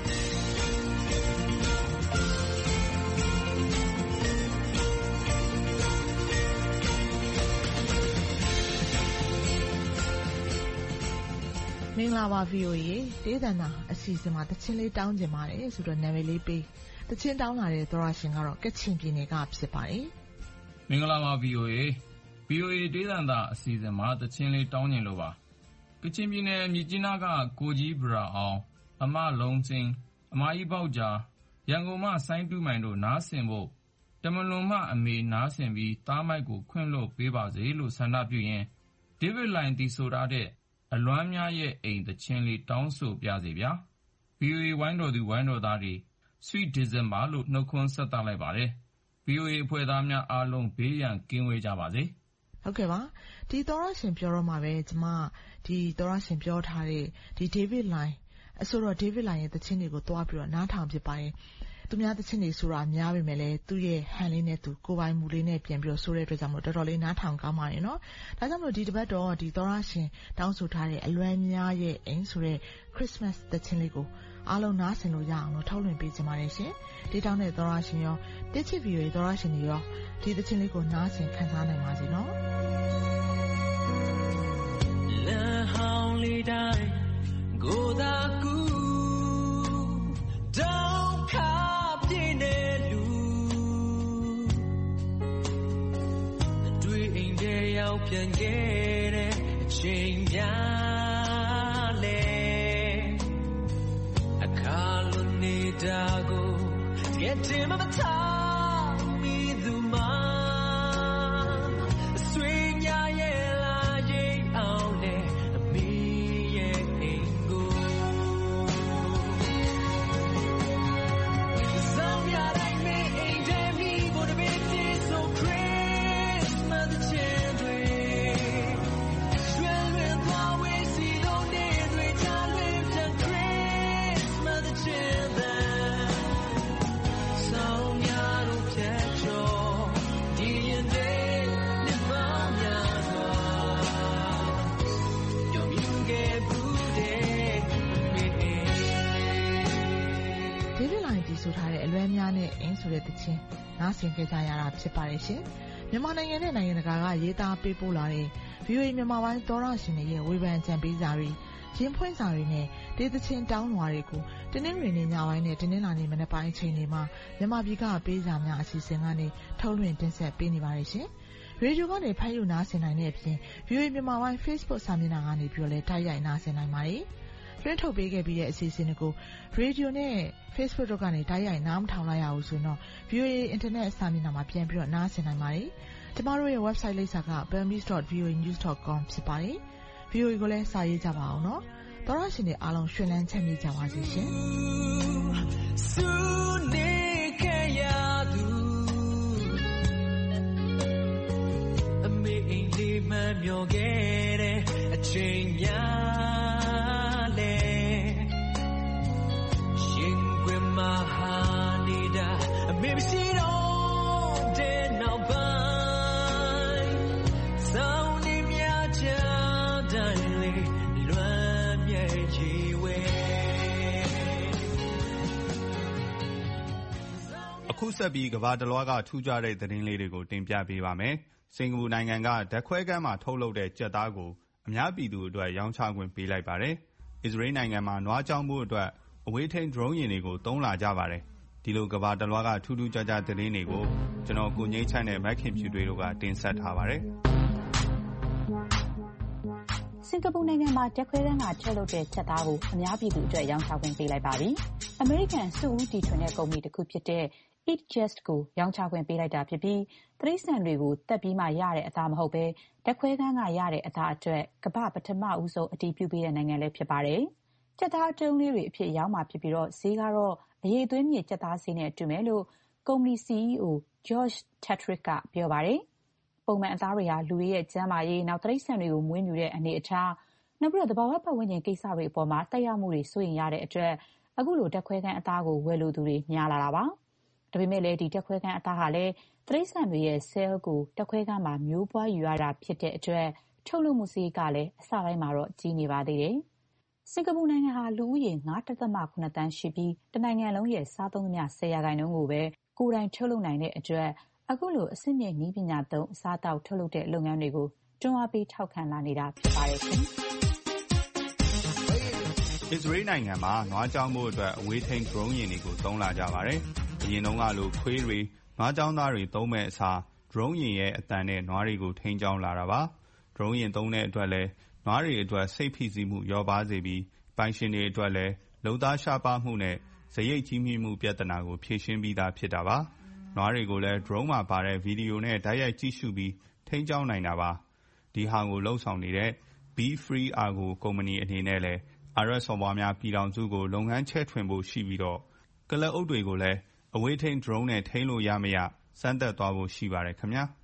မင်္ဂလာပါ VOA ဒေသနာအစီအစဉ်မှာတချင်းလေးတောင်းကြပါတယ်ဆိုတော့နာမည်လေးပေးတချင်းတောင်းလာတဲ့သောရရှင်ကတော့ကချင်ပြည်နယ်ကဖြစ်ပါတယ်မင်္ဂလာပါ VOA ဒေသန္တအစီအစဉ်မှာသချင်းလေးတောင်းချင်လို့ပါကချင်ပြည်နယ်မြစ်ကြီးနားကကိုကြီးဗရာအောင်အမလုံးစင်းအမကြီးပေါက်ကြားရန်ကုန်မှဆိုင်းတူးမိုင်တို့နားဆင်ဖို့တမလွန်မှအမေနားဆင်ပြီးသားမိုက်ကိုခွင့်လွှတ်ပေးပါစေလို့ဆန္ဒပြုရင်းဒေးဗစ်လိုင်တီဆိုထားတဲ့အလွမ်းများရဲ့အိမ်သချင်းလေးတောင်းဆိုပြစေဗျာ VOA ဝိုင်းတော်သူဝိုင်းတော်သားတွေ Sweet December လို့နှုတ်ခွန်းဆက်သလိုက်ပါတယ် VOA အဖွဲ့သားများအားလုံးဘေးရန်ကင်းဝေးကြပါစေဟုတ်ကဲ့ပါဒီသောရရှင်ပြောတော့မှာပဲကျမဒီသောရရှင်ပြောထားတဲ့ဒီဒေးဗစ်လိုင်အဆိုတော့ဒေးဗစ်လိုင်ရဲ့သချင်းတွေကိုတွားပြီးတော့နားထောင်ဖြစ်ပါတယ်သူများသချင်းတွေဆိုတာများပေမဲ့လည်းသူ့ရဲ့ဟန်လေးနဲ့သူကိုယ်ပိုင်မူလေးနဲ့ပြန်ပြီးတော့ဆိုတဲ့အတွက်ကြောင့်မို့တော်တော်လေးနားထောင်ကောင်းပါတယ်နော်ဒါကြောင့်မို့ဒီတစ်ပတ်တော့ဒီသောရရှင်တောင်းဆိုထားတဲ့အလွမ်းများရဲ့အိမ်ဆိုတဲ့ Christmas သချင်းလေးကိုအားလုံးနားဆင်လို့ရအောင်လို့ထုတ်လွှင့်ပေးကြပါတယ်ရှင်ဒီတောင်းတဲ့သောရရှင်ရောတစ်ချစ် video သောရရှင်တွေရောဒီသချင်းလေးကိုနားဆင်ခံစားနိုင်ပါစေနော်လမ်းဟောင်းလေးတိုင်းကိုသာကူတောင်းခါပြင်းတဲ့လူတွေ့အိမ်ထဲရောက်ပြန်ခဲ့တဲ့အချိန်များလဲအခါလွန်နေတာကိုကြည့်တင်မထားမိသူမဆွေညာရဲ့လာရင်အောင်လေအမေရဲ့အိမ်ကိုဆောင်ရတိုင်းမေးအိမ်ထဲမိဖို့တပည့်တည်းဆို Christmas တဲ့ချင်တွေရွှေလွင်သွားဝေးစီလုံးနေတွေချလွင်ပြန် Christmas တဲ့ချင်ဆိုထားတဲ့အလွမ်းများနဲ့အင်းဆိုတဲ့သချင်းနားဆင်ကြကြရတာဖြစ်ပါတယ်ရှင်မြန်မာနိုင်ငံနဲ့နိုင်ငံတကာကရေးသားပေးပို့လာတဲ့ VOA မြန်မာပိုင်းသောရရှင်တွေရဲ့ဝေဖန်ကြံပေးစာတွေရင်းဖွင့်စာတွေနဲ့ဒေသချင်းတောင်းလွှာတွေကိုတင်းနှင်းတွေနဲ့ညပိုင်းနဲ့တင်းနှင်းလာနေမနေ့ပိုင်းအချိန်တွေမှာမြန်မာပြည်ကပေးစာများအစီအစဉ်ကနေထုတ်လွှင့်တင်ဆက်ပေးနေပါတယ်ရှင်ရေဒီယိုကနေဖတ်ယူနားဆင်နိုင်တဲ့အပြင် VOA မြန်မာပိုင်း Facebook စာမျက်နှာကနေပြီးတော့လည်းတိုက်ရိုက်နားဆင်နိုင်ပါတယ်လွှင့်ထုတ်ပေးခဲ့ပြီးတဲ့အစီအစဉ်တွေကိုရေဒီယိုနဲ့ Facebook တို့ကနေတိုက်ရိုက်နားမထောင်လိုက်ရဘူးဆိုတော့ VOA Internet စာမျက်နှာမှာပြန်ပြီးတော့နားဆင်နိုင်ပါတယ်။ကျမတို့ရဲ့ website လိပ်စာက burmese.voanews.com ဖြစ်ပါတယ်။ VOA ကိုလည်းစာရေးကြပါအောင်နော်။သောရရှင်တွေအားလုံးရှင်လန်းချမ်းမြေ့ကြပါစေရှင်။စူနေခဲ့ရသူအမေအိမ်လေးမှမျောခဲ့တဲ့အချိန်များလဲရှင်ကွယ်မဟာနေတာအမေမရှိတော့တဲ့နောက်ပိုင်းစောင်းနေမြချတိုင်းလေးလွမ်းမြေချီဝဲအခုဆက်ပြီးကမ္ဘာတစ်လွှားကထူးခြားတဲ့သတင်းလေးတွေကိုတင်ပြပေးပါမယ်စင်ကာပူနိုင်ငံကဓာတ်ခွဲခန်းမှာထုတ်လုပ်တဲ့ကြက်သားကိုအများပြည်သူအတွက်ရောင်းချခွင့်ပေးလိုက်ပါတယ်။အစ္စရေးနိုင်ငံမှာနွားကျောင်းမှုအတွက်အဝေးထိန်း drone ယာဉ်တွေကိုသုံးလာကြပါတယ်။ဒီလိုကမ္ဘာတစ်လွှားကထူးထူးခြားခြားသတင်းတွေကိုကျွန်တော်ကိုငိမ့်ချမ်းနဲ့မက်ခင်ဖြူတွေတို့ကတင်ဆက်ထားပါတယ်။စင်ကာပူနိုင်ငံမှာဓာတ်ခွဲခန်းကထုတ်လုပ်တဲ့ကြက်သားကိုအများပြည်သူအတွက်ရောင်းချခွင့်ပေးလိုက်ပါပြီ။အမေရိကန်စုဦးတီထွင်တဲ့ကုမ္ပဏီတစ်ခုဖြစ်တဲ့ Eat Just ကိုရောင်းချခွင့်ပေးလိုက်တာဖြစ်ပြီးတိရစ္ဆာန်တွေကိုတက်ပြီးမှရတဲ့အသားမဟုတ်ဘဲဓာတ်ခွဲခန်းကရတဲ့အသားအတွက်ကမ္ဘာပထမဦးဆုံးအတည်ပြုပေးတဲ့နိုင်ငံလည်းဖြစ်ပါတယ်။ကြက်သားအတုံးလေးတွေအဖြစ်ရောင်းမှာဖြစ်ပြီးတော့ဈေးကတော့အရည်အသွေးမြင့်ကြက်သားဈေးနဲ့တူမယ်လို့ကုမ္ပဏီ CEO George Tetrick ကပြောပါတယ်။ပုံမှန်အသားတွေဟာလူတွေရဲ့ကျန်းမာရေးနောက်တိရစ္ဆာန်တွေကိုမွေးမြူတဲ့အနေအထားနောက်ပြီးတော့သဘာဝပတ်ဝန်းကျင်ကိစ္စတွေအပေါ်မှာတက်ရောက်မှုတွေစိုးရိမ်ရတဲ့အတွက်အခုလိုဓာတ်ခွဲခန်းအသားကိုဝယ်လိုသူတွေများလာတာပါ။ဒါပေမဲ့လည်းဒီဓာတ်ခွဲခန်းအသားဟာလည်းတိရစ္ဆာန်တွေရဲ့ cell ကိုဓာတ်ခွဲခန်းမှာမျိုးပွားယူရတာဖြစ်တဲ့အတွက်ထုတ်လုပ်မှုစရိတ်ကလည်းအစပိုင်းမှာတော့ကြီးနေပါသေးတယ်။စင်ကာပူနိုင်ငံဟာလူဦးရေ 9.7 သန်းရှိပြီးတနိုင်ငံလုံးရဲ့စားသုံးသမျှ 10% ကိုပဲကိုယ်တိုင်ထုတ်လုပ်နိုင်တဲ့အတွက်အခုလိုအဆင့်မြင့်နည်းပညာသုံးအစားအသောက်ထုတ်လုပ်တဲ့လုပ်ငန်းတွေကိုတွန်းအားပေးထောက်ခံလာနေတာဖြစ်ပါတယ်ရှင်။အစ္စရေးနိုင်ငံမှာနွားကျောင်းမှုအတွက်အဝေးထိန်း drone ယာဉ်တွေကိုသုံးလာကြပါတယ်။အရင်တုန်းကလိုခွေးတွေနွားကျောင်းသားတွေသုံးမဲ့အစား drone ယာဉ်ရဲ့အသံနဲ့နွားတွေကိုထိန်းကျောင်းလာတာပါ။ drone ယာဉ်သုံးတဲ့အတွက်လည်းနွားတွေအတွက်စိတ်ဖိစီးမှုလျော့ပါးစေပြီးပိုင်ရှင်တွေအတွက်လည်းလုပ်သားရှားပါးမှုနဲ့စရိတ်ကြီးမြင့်မှုပြဿနာကိုဖြေရှင်းပြီးသားဖြစ်တာပါ။နွားတွေကိုလည်း drone မှာပါတဲ့ဗီဒီယိုနဲ့တိုက်ရိုက်ကြည့်ရှုပြီးထိန်းကျောင်းနိုင်တာပါ။ဒီဟာကိုလှုပ်ဆောင်နေတဲ့ Be Free Argo ကုမ္ပဏီအနေနဲ့လည်းအာရပ်စော်ဘွားများပြည်ထောင်စုကိုလုပ်ငန်းချဲ့ထွင်ဖို့ရှိပြီးတော့ကလပ်အုပ်တွေကိုလည်းအဝေးထိန်း drone နဲ့ထိန်းလို့ရမရစမ်းသပ်သွားဖို့ရှိပါတယ်ခင်ဗျာ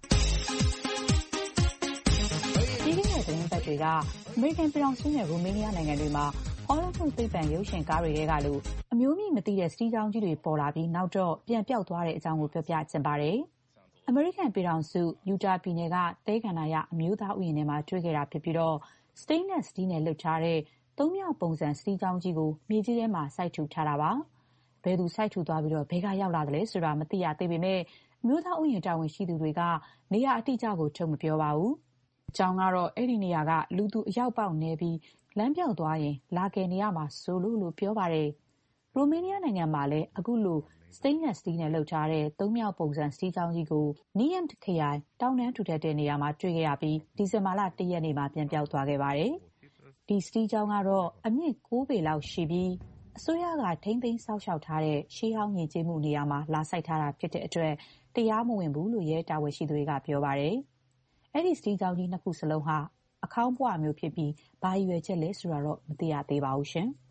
ဒီကနေ့သတင်းပတ်တွေကအမေရိကန်ပြည်ထောင်စုနဲ့ရိုမေးနီးယားနိုင်ငံတွေမှာဟောလမှုသိပ္ပံရုပ်ရှင်ကားတွေကလို့အမျိုးမျိုးမသိတဲ့စတီးကြောင်းကြီးတွေပေါ်လာပြီးနောက်တော့ပြန်ပြောက်သွားတဲ့အကြောင်းကိုပြောပြချင်ပါတယ်။အမေရိကန်ပြည်ထောင်စုယူတာပြည်နယ်ကသဲကန္တာရအမျိုးသားဥယျာဉ်ထဲမှာတွေ့ခဲ့တာဖြစ်ပြီးတော့ stainless steel နဲ့လုပ်ထားတဲ့သုံးမြောက်ပုံစံစတီးကြောင်းကြီးကိုမြေကြီးထဲမှာစိုက်ထူထားတာပါ။ဘယ်သူစိုက်ထူသွားပြီးတော့ဘဲကရောက်လာတယ်လဲဆိုတာမသိရသေးပေမဲ့အမျိုးသားဥယျာဉ်တာဝန်ရှိသူတွေကနေရာအတိအကျကိုထုတ်မပြောပါဘူး။အကြောင်းကတော့အဲ့ဒီနေရာကလူသူအရောက်ပေါက်နေပြီးလမ်းပြောက်သွားရင်လာကယ်နေရမှာဆိုလို့ပြောပါတယ်။ရိုမေးနီးယားနိုင်ငံမှာလည်းအခုလို stainless steel နဲ့လုပ်ထားတဲ့သုံးမြောက်ပုံစံစတီးကြောင်းကြီးကို Niant ခရိုင်တောင်တန်းထူထပ်တဲ့နေရာမှာတွေ့ခဲ့ရပြီးဒီဇင်ဘာလ 1 ရက်နေ့မှာပြန်ပြောက်သွားခဲ့ပါတယ်။ဒီစတီးကြောင်းကတော့အမြင့်9ပေလောက်ရှိပြီးအစိုးရကထိမ့်သိမ်းဆောက်ရှောက်ထားတဲ့ရှေးဟောင်းယဉ်ကျေးမှုနေရာမှာလာစိုက်ထားတာဖြစ်တဲ့အတွက်တရားမဝင်ဘူးလို့ရဲတာဝန်ရှိသူတွေကပြောပါတယ်။အဲ့ဒီစတီးကြောင်းကြီးနှစ်ခုစလုံးဟာအခေါင်းပွားမျိုးဖြစ်ပြီးဘာရွယ်ချက်လဲဆိုတာတော့မသိရသေးပါဘူးရှင်။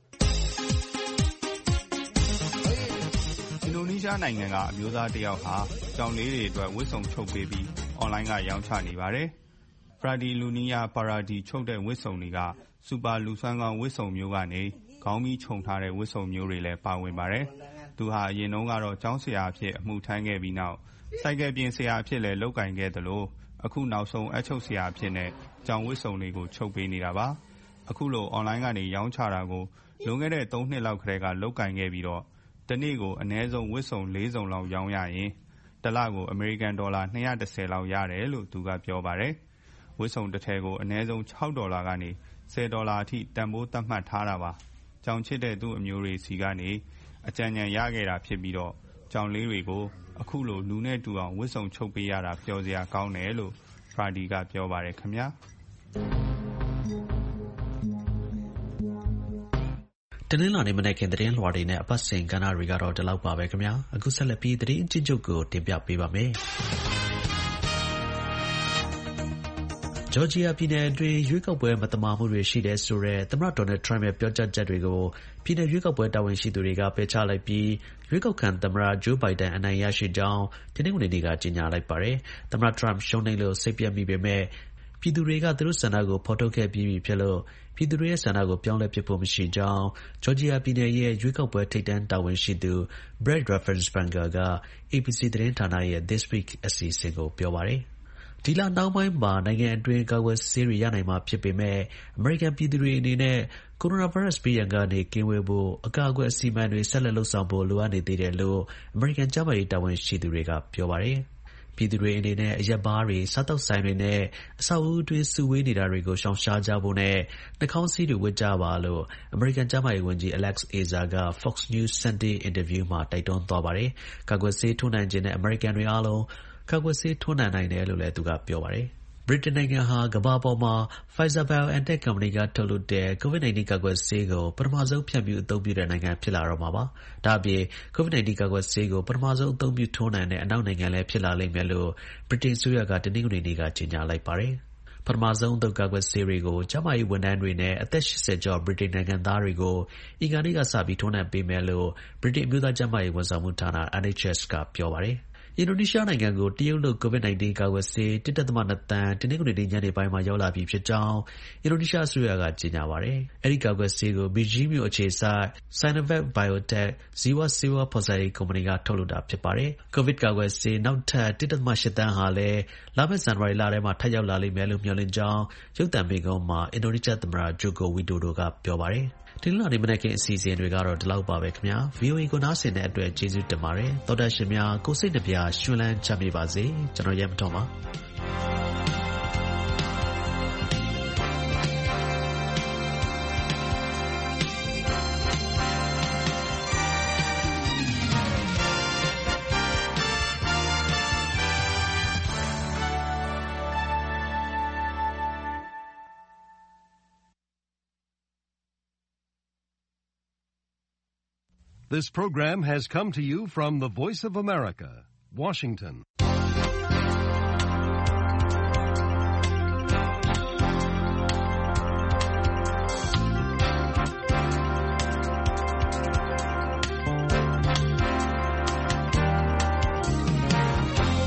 အင်ဒိုနီးရှားနိုင်ငံကအမျိုးသားတစ်ယောက်ဟာကျောင်းလေးတွေအတွက်ဝတ်စုံချုပ်ပေးပြီးအွန်လိုင်းကရောင်းချနေပါတယ်။ Fradi Lunia Paradi ချုပ်တဲ့ဝတ်စုံတွေကစူပါလူဆွမ်းကောင်းဝတ်စုံမျိုးကနေခေါင်းပြီးခြုံထားတဲ့ဝတ်စုံမျိုးတွေလည်းပါဝင်ပါတယ်။သူဟာအရင်တုန်းကတော့ကျောင်းဆရာအဖြစ်အမှုထမ်းခဲ့ပြီးနောက်စိုက်ကယ်ပြင်ဆရာအဖြစ်လည်းလုပ်ကိုင်ခဲ့သလိုအခုနောက်ဆုံးအချုပ်ဆရာအဖြစ်နဲ့ကျောင်းဝတ်စုံတွေကိုချုပ်ပေးနေတာပါ။အခုလိုအွန်လိုင်းကနေရောင်းချတာကိုလွန်ခဲ့တဲ့3 နှစ်လောက်ကတည်းကလုပ်ကိုင်ခဲ့ပြီးတော့တနေ့ကိုအနည်းဆုံးဝတ်စုံ4 စုံလောက်ရောင်းရရင်တစ်လကိုအမေရိကန်ဒေါ်လာ210လောက်ရတယ်လို့သူကပြောပါတယ်။ဝတ်စုံတစ်ထည်ကိုအနည်းဆုံး$6ကနေ$10အထိတန်ဖိုးသတ်မှတ်ထားတာပါ။ကျောင်းချစ်တဲ့သူ့အမျိုးတွေစီကနေအကြံဉာဏ်ရခဲ့တာဖြစ်ပြီးတော့ကျောင်းလေးတွေကိုအခုလိုလူနဲ့တူအောင်ဝတ်စုံချုပ်ပေးရတာပျော်စရာကောင်းတယ်လို့ Fradi ကပြောပါတယ်ခင်ဗျာတနင်္လာနေ့မနက်ခင်းသတင်းလွှာတွေနဲ့အပတ်စဉ်ကဏ္ဍတွေကတော့ဒီလောက်ပါပဲခင်ဗျာအခုဆက်လက်ပြီးသတင်းအကျဉ်းချုပ်ကိုတင်ပြပေးပါမယ်ဂျော်ဂျီယာပြည်နယ်အတွင်းရွေးကောက်ပွဲမသမာမှုတွေရှိတယ်ဆိုတဲ့သမ္မတဒေါ်နယ်ထရမ့်ရဲ့ပြောကြားချက်တွေကိုပြည်နယ်ရွေးကောက်ပွဲတာဝန်ရှိသူတွေကပယ်ချလိုက်ပြီးရွေးကောက်ခံသမ္မတဂျိုးဘိုင်ဒန်အနိုင်ရရှိကြောင်းဒီနေ့နေ့ကကြေညာလိုက်ပါတယ်။သမ္မတထရမ့်ရှုံးနိမ့်လို့စိတ်ပျက်မိပေမဲ့ပြည်သူတွေကသူတို့ဆန္ဒကိုဖော်ထုတ်ခဲ့ပြီးပြီဖြစ်လို့ပြည်သူတွေရဲ့ဆန္ဒကိုပြောင်းလဲပစ်ဖို့မရှိကြောင်းဂျော်ဂျီယာပြည်နယ်ရဲ့ရွေးကောက်ပွဲထိပ်တန်းတာဝန်ရှိသူ Brad Raffensperger က ABC သတင်းဌာနရဲ့ This Week အစီအစဉ်ကိုပြောပါတယ်။ဒီလနောက်ပိုင်းမှာနိုင်ငံအတွင်းကာကွယ်ဆေးတွေရနိုင်မှာဖြစ်ပေမဲ့အမေရိကန်ပြည်သူတွေအနေနဲ့ကိုရိုနာဗိုင်းရပ်စ်ဘေးရန်ကနေကင်းဝေးဖို့အကာအကွယ်အစီအမံတွေဆက်လက်လုပ်ဆောင်ဖို့လိုအပ်နေသေးတယ်လို့အမေရိကန်ကျန်းမာရေးတာဝန်ရှိသူတွေကပြောပါတယ်။ပြည်သူတွေအနေနဲ့အရက်ဘားတွေစားတောက်ဆိုင်တွေနဲ့အဆောက်အဦအတွင်းစုဝေးနေတာတွေကိုရှောင်ရှားကြဖို့နဲ့နှာခေါင်းစည်းတွေဝတ်ကြပါလို့အမေရိကန်ကျန်းမာရေးဝန်ကြီး Alex Azar က Fox News Sunday Interview မှာတိုက်တွန်းသွားပါတယ်။ကာကွယ်ဆေးထိုးနှံခြင်းနဲ့အမေရိကန်တွေအားလုံးကာကွယ်ဆေးထိုးနှံနိုင်တယ်လို့လည်းသူကပြောပါတယ်။ဗြိတိန်နိုင်ငံဟာကမ္ဘာပေါ်မှာ Pfizer-BioNTech ကုမ္ပဏီကထုတ်လုပ်တဲ့ COVID-19 ကာကွယ်ဆေးကိုပထမဆုံးဖြန့်ဖြူးအသုံးပြုတဲ့နိုင်ငံဖြစ်လာတော့မှာပါ။ဒါ့အပြင် COVID-19 ကာကွယ်ဆေးကိုပထမဆုံးအသုံးပြုထိုးနှံတဲ့အနောက်နိုင်ငံလည်းဖြစ်လာလိမ့်မယ်လို့ဗြိတိန်အစိုးရကတနင်္ဂနွေနေ့ကကြေညာလိုက်ပါတယ်။ပထမဆုံးအသုတ်ကာကွယ်ဆေးတွေကိုကျန်းမာရေးဝန်ထမ်းတွေနဲ့အသက်80ကျော်ဗြိတိန်နိုင်ငံသားတွေကိုအင်္ဂါနေ့ကစပြီးထိုးနှံပေးမယ်လို့ဗြိတိန်အမျိုးသားကျန်းမာရေးဝန်ဆောင်မှုဌာန NHS ကပြောပါတယ်။အင်ဒိုနီးရှားနိုင်ငံကိုတရုတ်လုပ် COVID-19 ကာကွယ်ဆေး 1.2 သန်းတနင်္ဂနွေနေ့ညနေပိုင်းမှာရောက်လာပြီဖြစ်ကြောင်းအင်ဒိုနီးရှားအစိုးရကကြေညာပါတယ်။အဲဒီကာကွယ်ဆေးကိုဘီဂျင်းမြို့အခြေစိုက် Sinovac Biotech ဇီဝဆေးဝါးဖော်စပ်ရေးကုမ္ပဏီကထုတ်လုပ်တာဖြစ်ပါတယ်။ COVID ကာကွယ်ဆေးနောက်ထပ် 1.8 သန်းဟာလည်းလာမယ့်ဇန်နဝါရီလထဲမှာထပ်ရောက်လာလိမ့်မယ်လို့မျှော်လင့်ကြောင်းရုပ်သံမိန့်ခွန်းမှာအင်ဒိုနီးရှားသမ္မတဂျိုကိုဝီဒိုဒိုကပြောပါတယ်။ဒီလိုနေ့မနက်ခင်းအစီအစဉ်တွေကတော့ဒီလောက်ပါပဲခင်ဗျာ VOA ကိုနားဆင်တဲ့အတွက်ကျေးဇူးတင်ပါတယ်သောတာရှင်များကိုစိတ်နှပြရွှင်လန်းချမ်းမြေပါစေကျွန်တော်ရဲမတော်ပါ This program has come to you from the Voice of America, Washington.